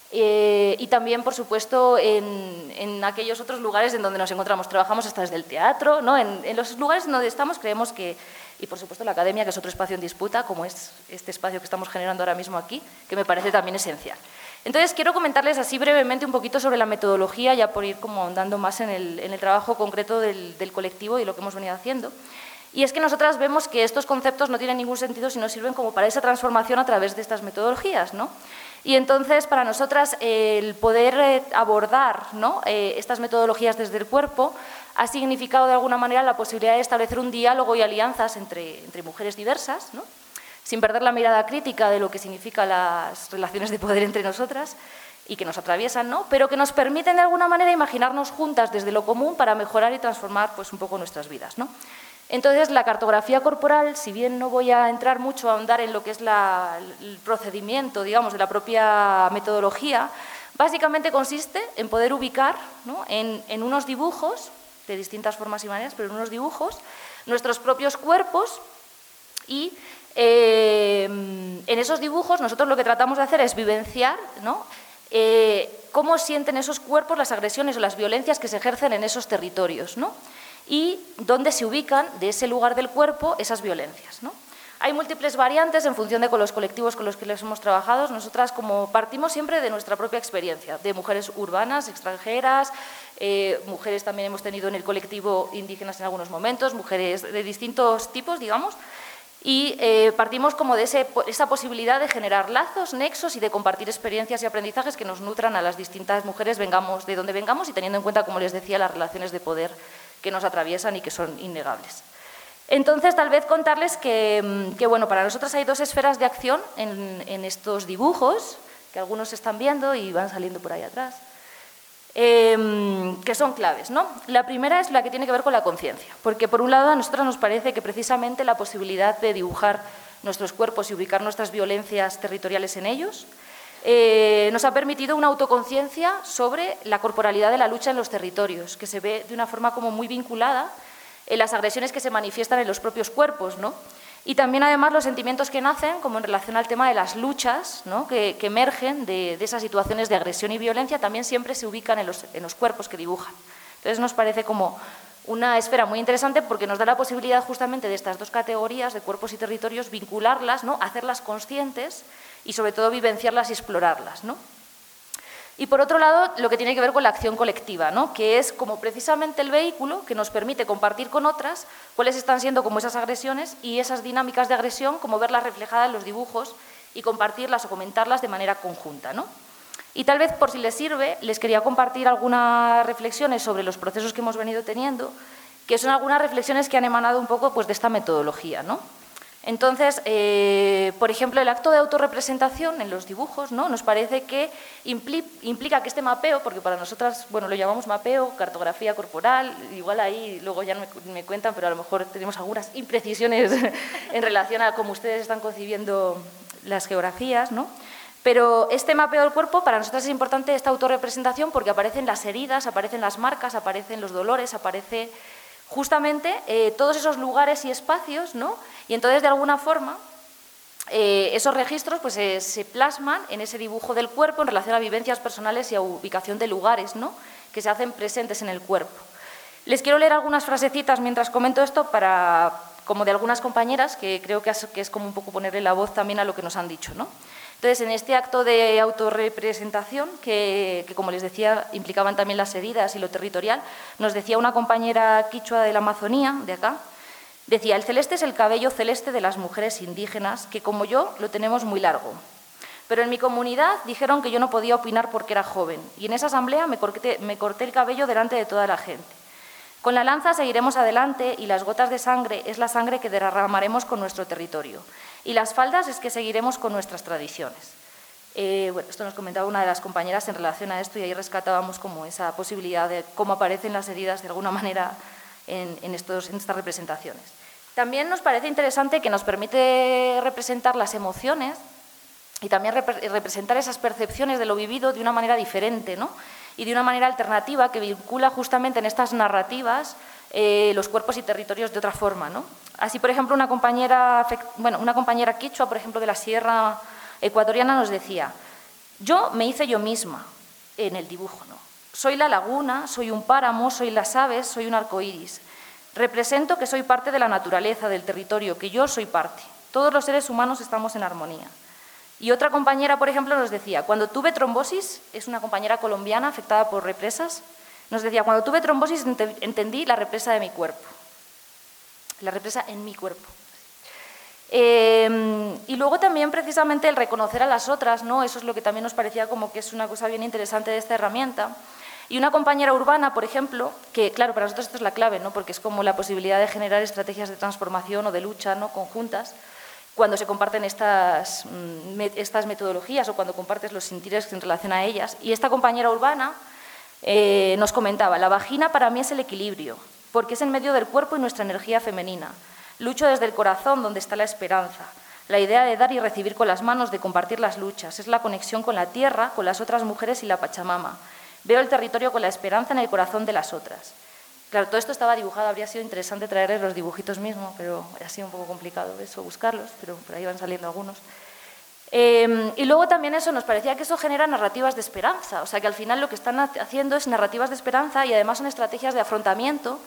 [SPEAKER 5] eh, y también, por supuesto, en, en aquellos otros lugares en donde nos encontramos. Trabajamos hasta desde el teatro, ¿no? En, en los lugares en donde estamos creemos que, y por supuesto la academia, que es otro espacio en disputa, como es este espacio que estamos generando ahora mismo aquí, que me parece también esencial. Entonces, quiero comentarles así brevemente un poquito sobre la metodología, ya por ir como ahondando más en el, en el trabajo concreto del, del colectivo y lo que hemos venido haciendo. Y es que nosotras vemos que estos conceptos no tienen ningún sentido si no sirven como para esa transformación a través de estas metodologías, ¿no? Y entonces, para nosotras, el poder abordar, ¿no? eh, estas metodologías desde el cuerpo ha significado de alguna manera la posibilidad de establecer un diálogo y alianzas entre, entre mujeres diversas, ¿no? Sin perder la mirada crítica de lo que significan las relaciones de poder entre nosotras y que nos atraviesan, ¿no? Pero que nos permiten de alguna manera imaginarnos juntas desde lo común para mejorar y transformar pues, un poco nuestras vidas, ¿no? Entonces, la cartografía corporal, si bien no voy a entrar mucho a ahondar en lo que es la, el procedimiento, digamos, de la propia metodología, básicamente consiste en poder ubicar, ¿no? en, en unos dibujos, de distintas formas y maneras, pero en unos dibujos, nuestros propios cuerpos y eh, en esos dibujos nosotros lo que tratamos de hacer es vivenciar, ¿no? eh, cómo sienten esos cuerpos las agresiones o las violencias que se ejercen en esos territorios, ¿no? y dónde se ubican de ese lugar del cuerpo esas violencias, ¿no? Hay múltiples variantes en función de con los colectivos con los que les hemos trabajado. Nosotras como partimos siempre de nuestra propia experiencia, de mujeres urbanas, extranjeras, eh, mujeres también hemos tenido en el colectivo indígenas en algunos momentos, mujeres de distintos tipos, digamos, y eh, partimos como de ese, esa posibilidad de generar lazos, nexos y de compartir experiencias y aprendizajes que nos nutran a las distintas mujeres, vengamos de donde vengamos y teniendo en cuenta, como les decía, las relaciones de poder que nos atraviesan y que son innegables. Entonces, tal vez contarles que, que bueno, para nosotros hay dos esferas de acción en, en estos dibujos, que algunos están viendo y van saliendo por ahí atrás, eh, que son claves, ¿no? La primera es la que tiene que ver con la conciencia, porque por un lado a nosotros nos parece que precisamente la posibilidad de dibujar nuestros cuerpos y ubicar nuestras violencias territoriales en ellos eh, nos ha permitido una autoconciencia sobre la corporalidad de la lucha en los territorios, que se ve de una forma como muy vinculada en las agresiones que se manifiestan en los propios cuerpos, ¿no? Y también, además, los sentimientos que nacen, como en relación al tema de las luchas, ¿no? que, que emergen de, de esas situaciones de agresión y violencia, también siempre se ubican en los, en los cuerpos que dibujan. Entonces, nos parece como una esfera muy interesante porque nos da la posibilidad justamente de estas dos categorías, de cuerpos y territorios, vincularlas, ¿no? Hacerlas conscientes y, sobre todo, vivenciarlas y explorarlas, ¿no? Y por otro lado, lo que tiene que ver con la acción colectiva, ¿no? Que es como precisamente el vehículo que nos permite compartir con otras cuáles están siendo como esas agresiones y esas dinámicas de agresión, como verlas reflejadas en los dibujos y compartirlas o comentarlas de manera conjunta, ¿no? Y tal vez, por si les sirve, les quería compartir algunas reflexiones sobre los procesos que hemos venido teniendo, que son algunas reflexiones que han emanado un poco pues, de esta metodología, ¿no? Entonces, eh, por ejemplo, el acto de autorrepresentación en los dibujos, ¿no? Nos parece que impli implica que este mapeo, porque para nosotras, bueno, lo llamamos mapeo, cartografía corporal, igual ahí luego ya me, me cuentan, pero a lo mejor tenemos algunas imprecisiones en relación a cómo ustedes están concibiendo las geografías, ¿no? Pero este mapeo del cuerpo, para nosotras es importante esta autorrepresentación porque aparecen las heridas, aparecen las marcas, aparecen los dolores, aparece justamente eh, todos esos lugares y espacios, ¿no? Y entonces, de alguna forma, eh, esos registros pues, eh, se plasman en ese dibujo del cuerpo en relación a vivencias personales y a ubicación de lugares, ¿no? Que se hacen presentes en el cuerpo. Les quiero leer algunas frasecitas mientras comento esto, para, como de algunas compañeras, que creo que es, que es como un poco ponerle la voz también a lo que nos han dicho, ¿no? Entonces, en este acto de autorrepresentación, que, que como les decía, implicaban también las heridas y lo territorial, nos decía una compañera quichua de la Amazonía, de acá, decía, el celeste es el cabello celeste de las mujeres indígenas, que como yo lo tenemos muy largo. Pero en mi comunidad dijeron que yo no podía opinar porque era joven, y en esa asamblea me corté, me corté el cabello delante de toda la gente. Con la lanza seguiremos adelante y las gotas de sangre es la sangre que derramaremos con nuestro territorio. Y las faldas es que seguiremos con nuestras tradiciones. Eh, bueno, esto nos comentaba una de las compañeras en relación a esto y ahí rescatábamos como esa posibilidad de cómo aparecen las heridas de alguna manera en, en, estos, en estas representaciones. También nos parece interesante que nos permite representar las emociones y también rep representar esas percepciones de lo vivido de una manera diferente, ¿no? Y de una manera alternativa que vincula justamente en estas narrativas eh, los cuerpos y territorios de otra forma, ¿no? Así, por ejemplo, una compañera, bueno, una compañera quichua, por ejemplo, de la Sierra Ecuatoriana nos decía, yo me hice yo misma en el dibujo, ¿no? Soy la laguna, soy un páramo, soy las aves, soy un arcoíris. Represento que soy parte de la naturaleza, del territorio, que yo soy parte. Todos los seres humanos estamos en armonía. Y otra compañera, por ejemplo, nos decía, cuando tuve trombosis, es una compañera colombiana afectada por represas, nos decía, cuando tuve trombosis ent entendí la represa de mi cuerpo, la represa en mi cuerpo. Eh, y luego también precisamente el reconocer a las otras, ¿no? Eso es lo que también nos parecía como que es una cosa bien interesante de esta herramienta. Y una compañera urbana, por ejemplo, que claro, para nosotros esto es la clave, ¿no? Porque es como la posibilidad de generar estrategias de transformación o de lucha, ¿no? Conjuntas, cuando se comparten estas, estas metodologías o cuando compartes los sentires en relación a ellas. Y esta compañera urbana eh, nos comentaba, la vagina para mí es el equilibrio, porque es en medio del cuerpo y nuestra energía femenina. Lucho desde el corazón, donde está la esperanza. La idea de dar y recibir con las manos, de compartir las luchas, es la conexión con la tierra, con las otras mujeres y la Pachamama. Veo el territorio con la esperanza en el corazón de las otras. Claro, todo esto estaba dibujado, habría sido interesante traerles los dibujitos mismos, pero ha sido un poco complicado eso, buscarlos, pero por ahí van saliendo algunos. Eh, y luego también eso, nos parecía que eso genera narrativas de esperanza, o sea que al final lo que están haciendo es narrativas de esperanza y además son estrategias de afrontamiento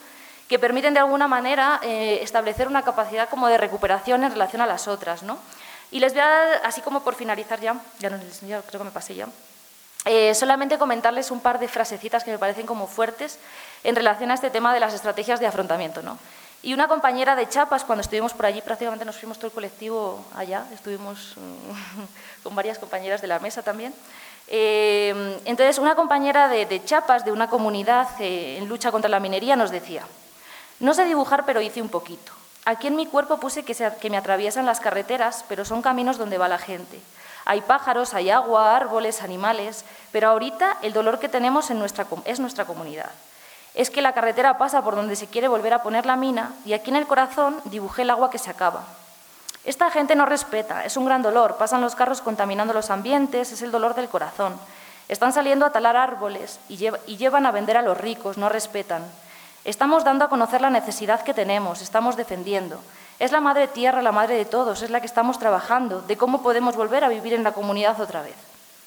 [SPEAKER 5] que permiten de alguna manera eh, establecer una capacidad como de recuperación en relación a las otras, ¿no? Y les voy a, así como por finalizar ya, ya, no, ya creo que me pasé ya, eh, solamente comentarles un par de frasecitas que me parecen como fuertes en relación a este tema de las estrategias de afrontamiento, ¿no? Y una compañera de Chiapas, cuando estuvimos por allí, prácticamente nos fuimos todo el colectivo allá, estuvimos con varias compañeras de la mesa también. Eh, entonces, una compañera de, de Chiapas, de una comunidad eh, en lucha contra la minería, nos decía: no sé dibujar, pero hice un poquito. Aquí en mi cuerpo puse que, se, que me atraviesan las carreteras, pero son caminos donde va la gente. Hay pájaros, hay agua, árboles, animales, pero ahorita el dolor que tenemos en nuestra, es nuestra comunidad. Es que la carretera pasa por donde se quiere volver a poner la mina y aquí en el corazón dibujé el agua que se acaba. Esta gente no respeta, es un gran dolor, pasan los carros contaminando los ambientes, es el dolor del corazón. Están saliendo a talar árboles y, llev y llevan a vender a los ricos, no respetan. Estamos dando a conocer la necesidad que tenemos, estamos defendiendo. Es la madre tierra, la madre de todos, es la que estamos trabajando, de cómo podemos volver a vivir en la comunidad otra vez.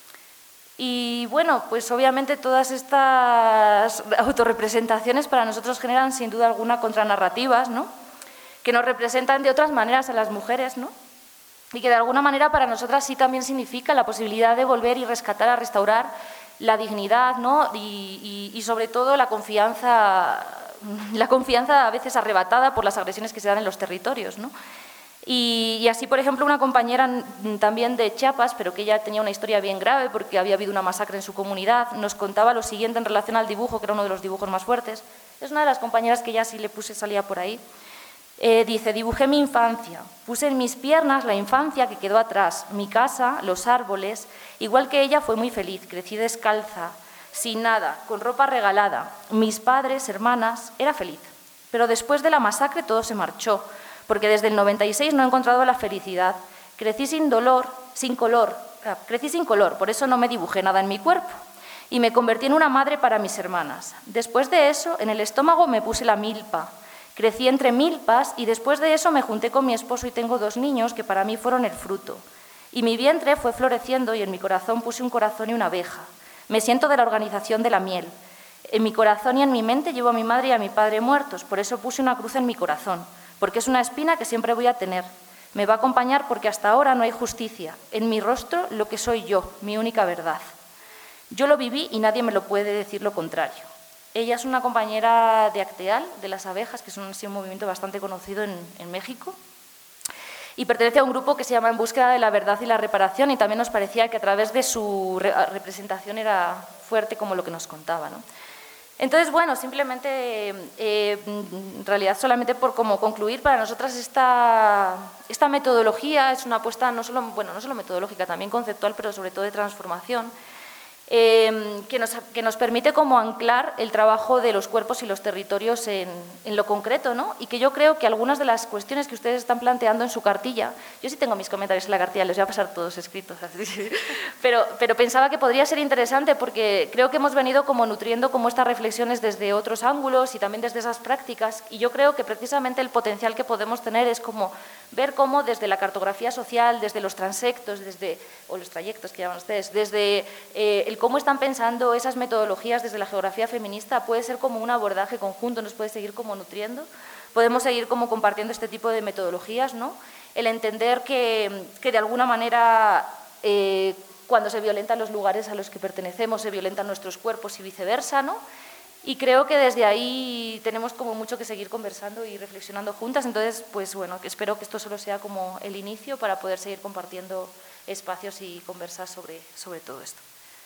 [SPEAKER 5] Y bueno, pues obviamente todas estas autorrepresentaciones para nosotros generan sin duda alguna contranarrativas, ¿no? Que nos representan de otras maneras a las mujeres, ¿no? Y que de alguna manera para nosotras sí también significa la posibilidad de volver y rescatar, a restaurar la dignidad, ¿no? y, y, y sobre todo la confianza, la confianza a veces arrebatada por las agresiones que se dan en los territorios, ¿no? Y, y así, por ejemplo, una compañera también de Chiapas, pero que ella tenía una historia bien grave porque había habido una masacre en su comunidad, nos contaba lo siguiente en relación al dibujo, que era uno de los dibujos más fuertes. Es una de las compañeras que ya sí le puse, salía por ahí. Eh, dice: dibujé mi infancia, puse en mis piernas la infancia que quedó atrás, mi casa, los árboles. Igual que ella fue muy feliz, crecí descalza, sin nada, con ropa regalada. Mis padres, hermanas, era feliz. Pero después de la masacre todo se marchó, porque desde el noventa y seis no he encontrado la felicidad. Crecí sin dolor, sin color, crecí sin color, por eso no me dibujé nada en mi cuerpo. Y me convertí en una madre para mis hermanas. Después de eso, en el estómago me puse la milpa. Crecí entre milpas y después de eso me junté con mi esposo y tengo dos niños que para mí fueron el fruto. Y mi vientre fue floreciendo y en mi corazón puse un corazón y una abeja. Me siento de la organización de la miel. En mi corazón y en mi mente llevo a mi madre y a mi padre muertos, por eso puse una cruz en mi corazón, porque es una espina que siempre voy a tener. Me va a acompañar porque hasta ahora no hay justicia. En mi rostro lo que soy yo, mi única verdad. Yo lo viví y nadie me lo puede decir lo contrario. Ella es una compañera de Acteal, de las abejas, que es un, un movimiento bastante conocido en, en México, y pertenece a un grupo que se llama En búsqueda de la verdad y la reparación, y también nos parecía que a través de su re representación era fuerte como lo que nos contaba, ¿no? Entonces, bueno, simplemente, eh, en realidad solamente por como concluir, para nosotras esta, esta metodología es una apuesta no solo, bueno, no solo metodológica, también conceptual, pero sobre todo de transformación, Eh, que, nos, que nos permite como anclar el trabajo de los cuerpos y los territorios en, en lo concreto, ¿no? Y que yo creo que algunas de las cuestiones que ustedes están planteando en su cartilla, yo sí tengo mis comentarios en la cartilla, les voy a pasar todos escritos, así, pero, pero pensaba que podría ser interesante porque creo que hemos venido como nutriendo como estas reflexiones desde otros ángulos y también desde esas prácticas, y yo creo que precisamente el potencial que podemos tener es como ver cómo desde la cartografía social, desde los transectos, desde, o los trayectos que llaman ustedes, desde eh, el cómo están pensando esas metodologías desde la geografía feminista, puede ser como un abordaje conjunto, nos puede seguir como nutriendo, podemos seguir como compartiendo este tipo de metodologías, ¿no? El entender que, que de alguna manera eh, cuando se violentan los lugares a los que pertenecemos, se violentan nuestros cuerpos y viceversa, ¿no? Y creo que desde ahí tenemos como mucho que seguir conversando y reflexionando juntas, entonces, pues bueno, espero que esto solo sea como el inicio para poder seguir compartiendo espacios y conversar sobre, sobre todo esto.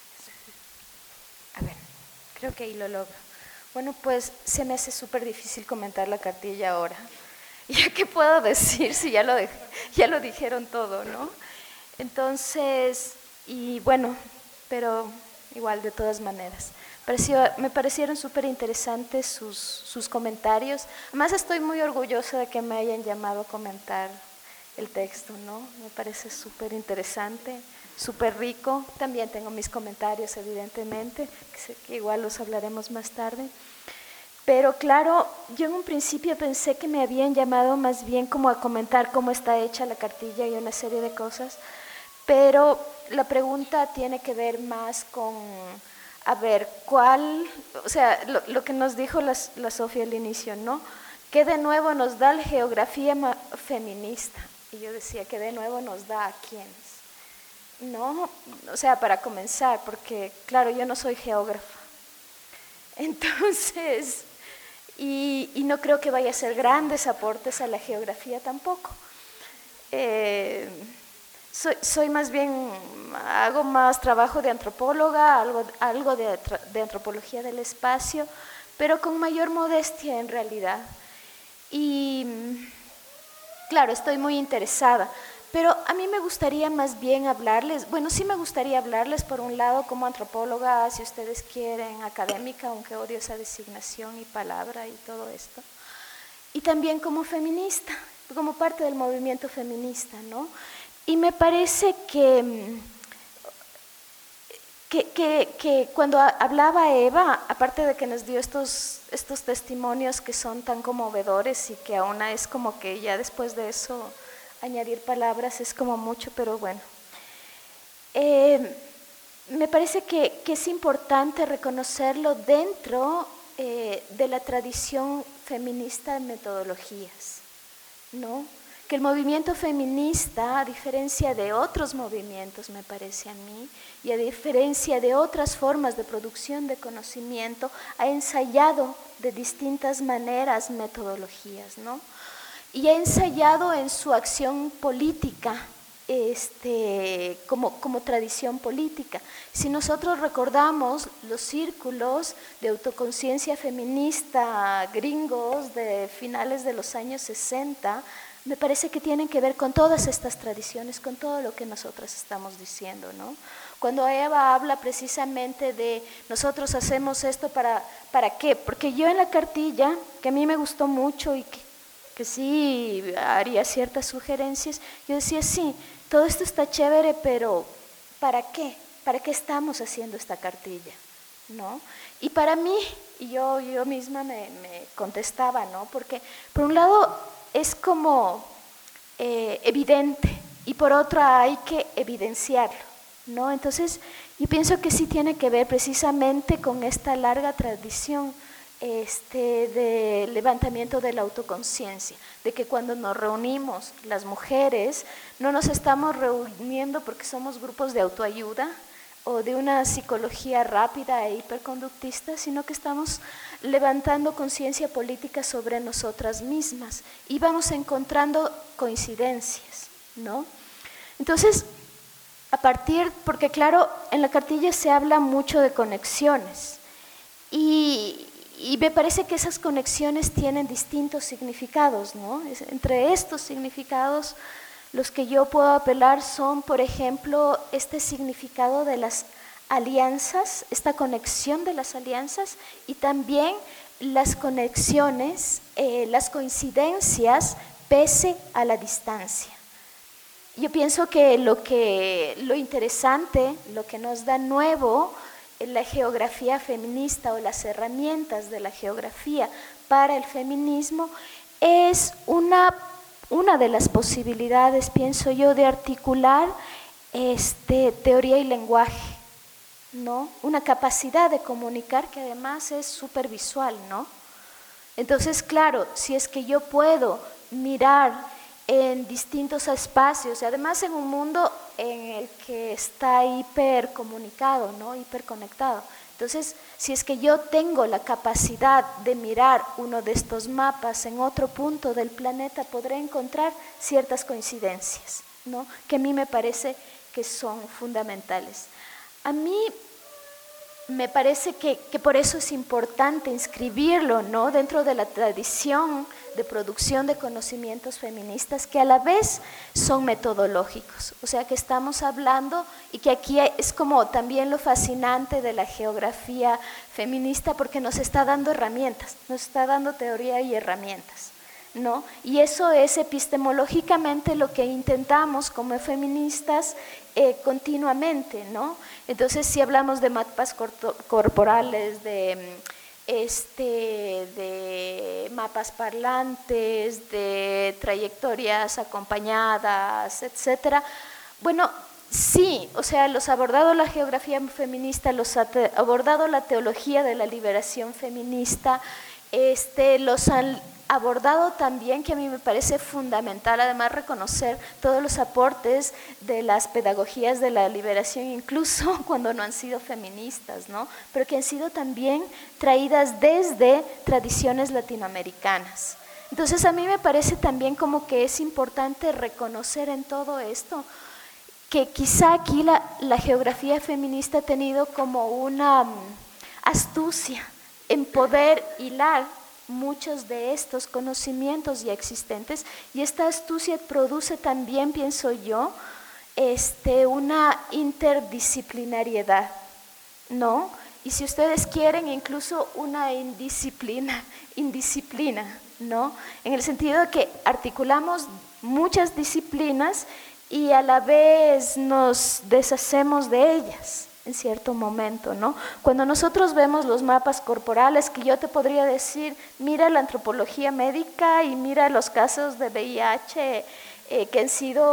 [SPEAKER 6] A ver, creo que ahí lo logro. Bueno, pues se me hace súper difícil comentar la cartilla ahora. ¿Ya qué puedo decir si ya lo, de, ya lo dijeron todo, no? Entonces, y bueno, pero igual de todas maneras. Pareció, me parecieron súper interesantes sus, sus comentarios. Además estoy muy orgullosa de que me hayan llamado a comentar el texto, ¿no? Me parece súper interesante, súper rico. También tengo mis comentarios, evidentemente, que, sé que igual los hablaremos más tarde. Pero claro, yo en un principio pensé que me habían llamado más bien como a comentar cómo está hecha la cartilla y una serie de cosas, pero la pregunta tiene que ver más con a ver, ¿cuál, o sea, lo, lo que nos dijo la, la Sofía al inicio, ¿no? ¿Qué de nuevo nos da la geografía feminista? Y yo decía, ¿qué de nuevo nos da a quiénes? No, o sea, para comenzar, porque claro, yo no soy geógrafa. Entonces, y, y no creo que vaya a ser grandes aportes a la geografía tampoco. Eh, soy, soy más bien, hago más trabajo de antropóloga, algo, algo de, de antropología del espacio, pero con mayor modestia en realidad. Y claro, estoy muy interesada, pero a mí me gustaría más bien hablarles, bueno, sí me gustaría hablarles por un lado como antropóloga, si ustedes quieren, académica, aunque odio esa designación y palabra y todo esto, y también como feminista, como parte del movimiento feminista, ¿no? Y me parece que, que, que, que cuando hablaba Eva, aparte de que nos dio estos, estos testimonios que son tan conmovedores y que aún es como que ya después de eso añadir palabras es como mucho, pero bueno. Eh, me parece que, que es importante reconocerlo dentro eh, de la tradición feminista de metodologías, ¿no? Que el movimiento feminista, a diferencia de otros movimientos, me parece a mí, y a diferencia de otras formas de producción de conocimiento, ha ensayado de distintas maneras metodologías, ¿no? Y ha ensayado en su acción política, este, como, como tradición política. Si nosotros recordamos los círculos de autoconciencia feminista gringos de finales de los años sesenta, me parece que tienen que ver con todas estas tradiciones, con todo lo que nosotros estamos diciendo, ¿no? Cuando Eva habla precisamente de nosotros hacemos esto para, ¿para qué? Porque yo en la cartilla, que a mí me gustó mucho y que, que sí haría ciertas sugerencias, yo decía, sí, todo esto está chévere, pero ¿para qué? ¿Para qué estamos haciendo esta cartilla? ¿No? Y para mí, y yo, yo misma me, me contestaba, ¿no? Porque por un lado es como eh, evidente y por otro hay que evidenciarlo, ¿no? Entonces yo pienso que sí tiene que ver precisamente con esta larga tradición este, de levantamiento de la autoconciencia, de que cuando nos reunimos las mujeres no nos estamos reuniendo porque somos grupos de autoayuda o de una psicología rápida e hiperconductista, sino que estamos levantando conciencia política sobre nosotras mismas y vamos encontrando coincidencias, ¿no? Entonces, a partir, porque claro, en la cartilla se habla mucho de conexiones y, y me parece que esas conexiones tienen distintos significados, ¿no? Entre estos significados, los que yo puedo apelar son, por ejemplo, este significado de las alianzas, esta conexión de las alianzas y también las conexiones, eh, las coincidencias pese a la distancia. Yo pienso que lo, que lo interesante, lo que nos da nuevo en la geografía feminista o las herramientas de la geografía para el feminismo es una Una de las posibilidades, pienso yo, de articular este, teoría y lenguaje, ¿no? Una capacidad de comunicar que además es supervisual, ¿no? Entonces, claro, si es que yo puedo mirar en distintos espacios, y además en un mundo en el que está hipercomunicado, ¿no? Hiperconectado. Entonces, si es que yo tengo la capacidad de mirar uno de estos mapas en otro punto del planeta, podré encontrar ciertas coincidencias, ¿no? Que a mí me parece que son fundamentales. A mí me parece que, que por eso es importante inscribirlo, ¿no? Dentro de la tradición de producción de conocimientos feministas que a la vez son metodológicos, o sea que estamos hablando y que aquí es como también lo fascinante de la geografía feminista porque nos está dando herramientas, nos está dando teoría y herramientas, ¿no? Y eso es epistemológicamente lo que intentamos como feministas eh, continuamente, ¿no? Entonces si hablamos de mapas corporales, de Este, de mapas parlantes, de trayectorias acompañadas, etcétera. Bueno, sí, o sea, los ha abordado la geografía feminista, los ha abordado la teología de la liberación feminista, este, los han abordado también, que a mí me parece fundamental, además reconocer todos los aportes de las pedagogías de la liberación, incluso cuando no han sido feministas, ¿no? Pero que han sido también traídas desde tradiciones latinoamericanas. Entonces a mí me parece también como que es importante reconocer en todo esto que quizá aquí la, la geografía feminista ha tenido como una um, astucia en poder hilar muchos de estos conocimientos ya existentes, y esta astucia produce también, pienso yo, este, una interdisciplinariedad, ¿no? Y si ustedes quieren, incluso una indisciplina, indisciplina, ¿no? En el sentido de que articulamos muchas disciplinas y a la vez nos deshacemos de ellas en cierto momento, ¿no? Cuando nosotros vemos los mapas corporales, que yo te podría decir, mira la antropología médica y mira los casos de V I H eh, que han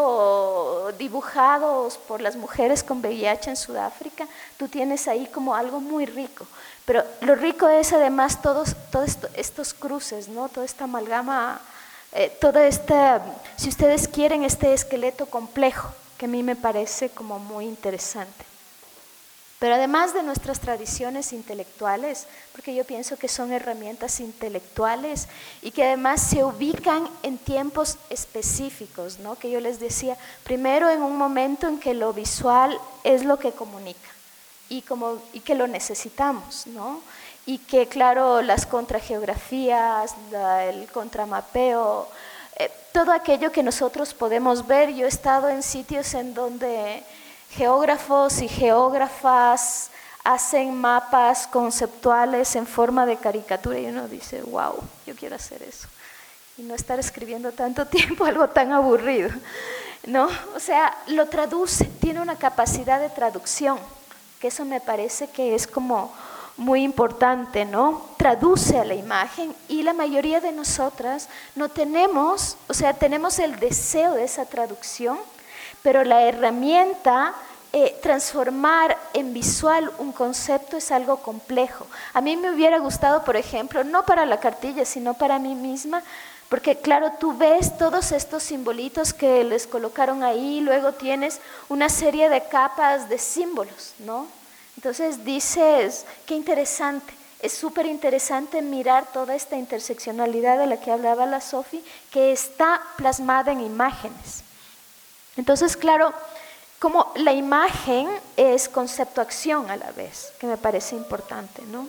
[SPEAKER 6] sido dibujados por las mujeres con V I H en Sudáfrica, tú tienes ahí como algo muy rico. Pero lo rico es además todos, todos esto, estos cruces, ¿no? Toda esta amalgama, eh, toda esta, si ustedes quieren, este esqueleto complejo, que a mí me parece como muy interesante. Pero además de nuestras tradiciones intelectuales, porque yo pienso que son herramientas intelectuales y que además se ubican en tiempos específicos, ¿no? Que yo les decía, primero en un momento en que lo visual es lo que comunica y, como, y que lo necesitamos, ¿no? Y que claro, las contrageografías, la, el contramapeo, eh, todo aquello que nosotros podemos ver. Yo he estado en sitios en donde geógrafos y geógrafas hacen mapas conceptuales en forma de caricatura y uno dice, wow, yo quiero hacer eso. Y no estar escribiendo tanto tiempo algo tan aburrido, ¿no? O sea, lo traduce, tiene una capacidad de traducción, que eso me parece que es como muy importante, ¿no? Traduce a la imagen y la mayoría de nosotras no tenemos, o sea, tenemos el deseo de esa traducción, pero la herramienta, eh, transformar en visual un concepto es algo complejo. A mí me hubiera gustado, por ejemplo, no para la cartilla, sino para mí misma, porque claro, tú ves todos estos simbolitos que les colocaron ahí, luego tienes una serie de capas de símbolos, ¿no? Entonces dices, qué interesante. Es súper interesante mirar toda esta interseccionalidad de la que hablaba la Sofi, que está plasmada en imágenes. Entonces, claro, como la imagen es concepto-acción a la vez, que me parece importante, ¿no?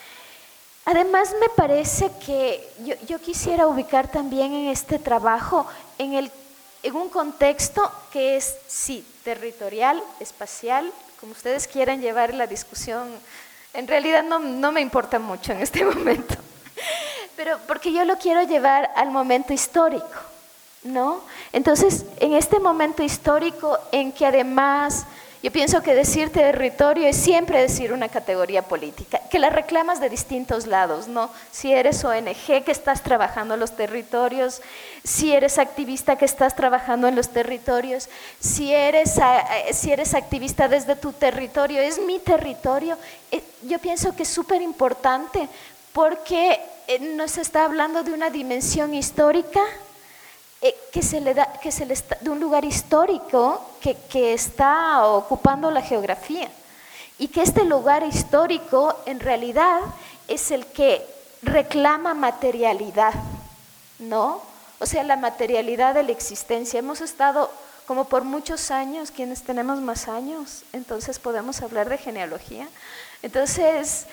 [SPEAKER 6] Además, me parece que yo, yo quisiera ubicar también en este trabajo en, el, en un contexto que es, sí, territorial, espacial, como ustedes quieran llevar la discusión, en realidad no, no me importa mucho en este momento, pero porque yo lo quiero llevar al momento histórico, ¿no? Entonces, en este momento histórico en que además, yo pienso que decir territorio es siempre decir una categoría política, que la reclamas de distintos lados, ¿no? Si eres O N G que estás trabajando en los territorios, si eres activista que estás trabajando en los territorios, si eres, si eres activista desde tu territorio, es mi territorio. Yo pienso que es súper importante porque nos está hablando de una dimensión histórica, que se le da, que se le está, de un lugar histórico que, que está ocupando la geografía, y que este lugar histórico en realidad es el que reclama materialidad, ¿no? O sea, la materialidad de la existencia. Hemos estado como por muchos años, quienes tenemos más años, entonces podemos hablar de genealogía. Entonces,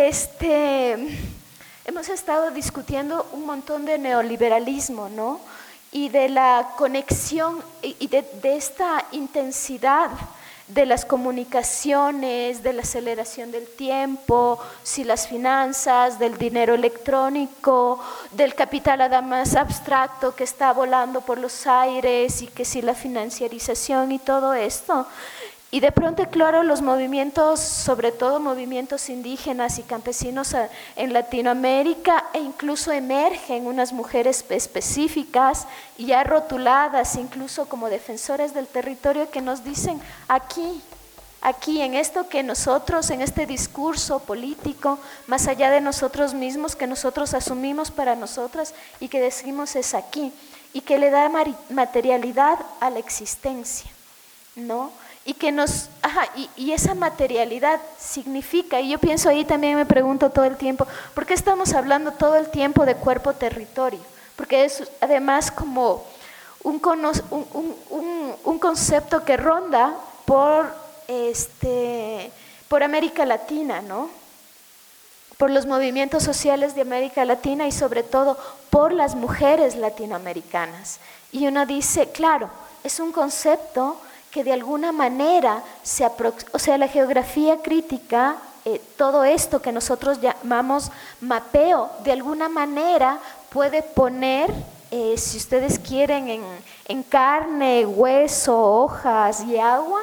[SPEAKER 6] este, hemos estado discutiendo un montón de neoliberalismo, ¿no? Y de la conexión y de, de esta intensidad de las comunicaciones, de la aceleración del tiempo, si las finanzas, del dinero electrónico, del capital además abstracto que está volando por los aires, y que si la financiarización y todo esto. Y de pronto, claro, los movimientos, sobre todo movimientos indígenas y campesinos en Latinoamérica, e incluso emergen unas mujeres específicas, ya rotuladas incluso como defensoras del territorio, que nos dicen aquí, aquí en esto que nosotros, en este discurso político, más allá de nosotros mismos, que nosotros asumimos para nosotras y que decimos es aquí, y que le da materialidad a la existencia, ¿no? Y que nos, ajá, y, y esa materialidad significa, y yo pienso ahí también me pregunto todo el tiempo, ¿por qué estamos hablando todo el tiempo de cuerpo-territorio? Porque es además como un, un, un, un concepto que ronda por, este, por América Latina, ¿no? Por los movimientos sociales de América Latina y sobre todo por las mujeres latinoamericanas. Y uno dice, claro, es un concepto que de alguna manera, se o sea, la geografía crítica, eh, todo esto que nosotros llamamos mapeo, de alguna manera puede poner, eh, si ustedes quieren, en, en carne, hueso, hojas y agua,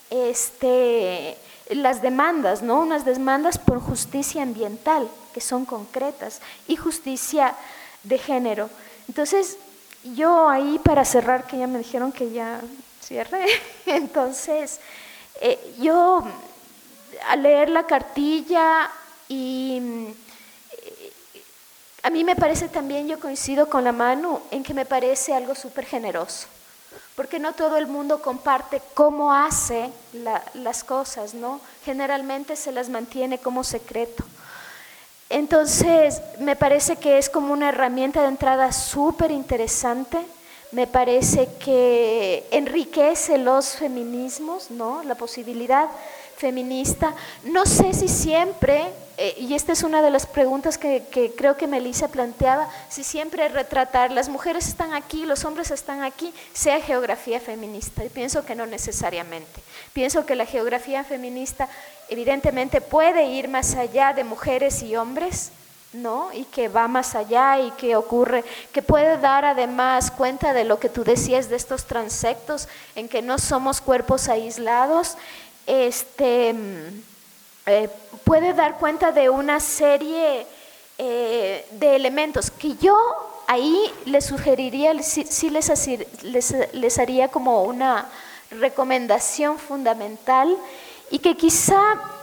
[SPEAKER 6] este, las demandas, ¿no? Unas demandas por justicia ambiental, que son concretas, y justicia de género. Entonces, yo ahí para cerrar, que ya me dijeron que ya cierre, entonces eh, yo al leer la cartilla y eh, a mí me parece también, yo coincido con la Manu, en que me parece algo súper generoso, porque no todo el mundo comparte cómo hace la, las cosas, ¿no? Generalmente se las mantiene como secreto. Entonces, me parece que es como una herramienta de entrada súper interesante. Me parece que enriquece los feminismos, ¿no? La posibilidad feminista. No sé si siempre, eh, y esta es una de las preguntas que, que creo que Melissa planteaba, si siempre retratar las mujeres están aquí, los hombres están aquí, sea geografía feminista. Y pienso que no necesariamente. Pienso que la geografía feminista evidentemente puede ir más allá de mujeres y hombres, ¿no? Y que va más allá y que ocurre, que puede dar además cuenta de lo que tú decías de estos transectos, en que no somos cuerpos aislados, este, eh, puede dar cuenta de una serie eh, de elementos que yo ahí les sugeriría, sí, sí les, les, les haría como una recomendación fundamental y que quizá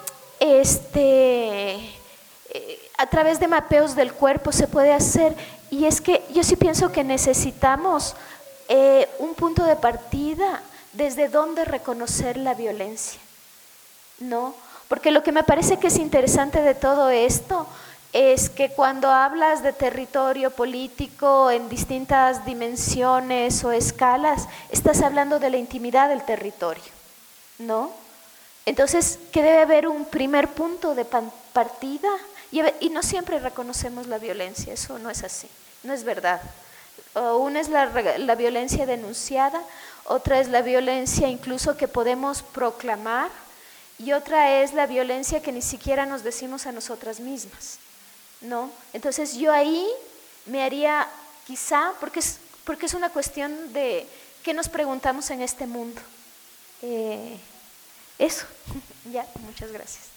[SPEAKER 6] este a través de mapeos del cuerpo se puede hacer, y es que yo sí pienso que necesitamos eh, un punto de partida desde donde reconocer la violencia, ¿no? Porque lo que me parece que es interesante de todo esto es que cuando hablas de territorio político en distintas dimensiones o escalas, estás hablando de la intimidad del territorio, ¿no? Entonces, que debe haber un primer punto de partida. Y no siempre reconocemos la violencia, eso no es así, no es verdad. Una es la, la violencia denunciada, otra es la violencia incluso que podemos proclamar, y otra es la violencia que ni siquiera nos decimos a nosotras mismas, ¿no? Entonces yo ahí me haría quizá, porque es, porque es una cuestión de qué nos preguntamos en este mundo. Eh, eso, ya, muchas gracias.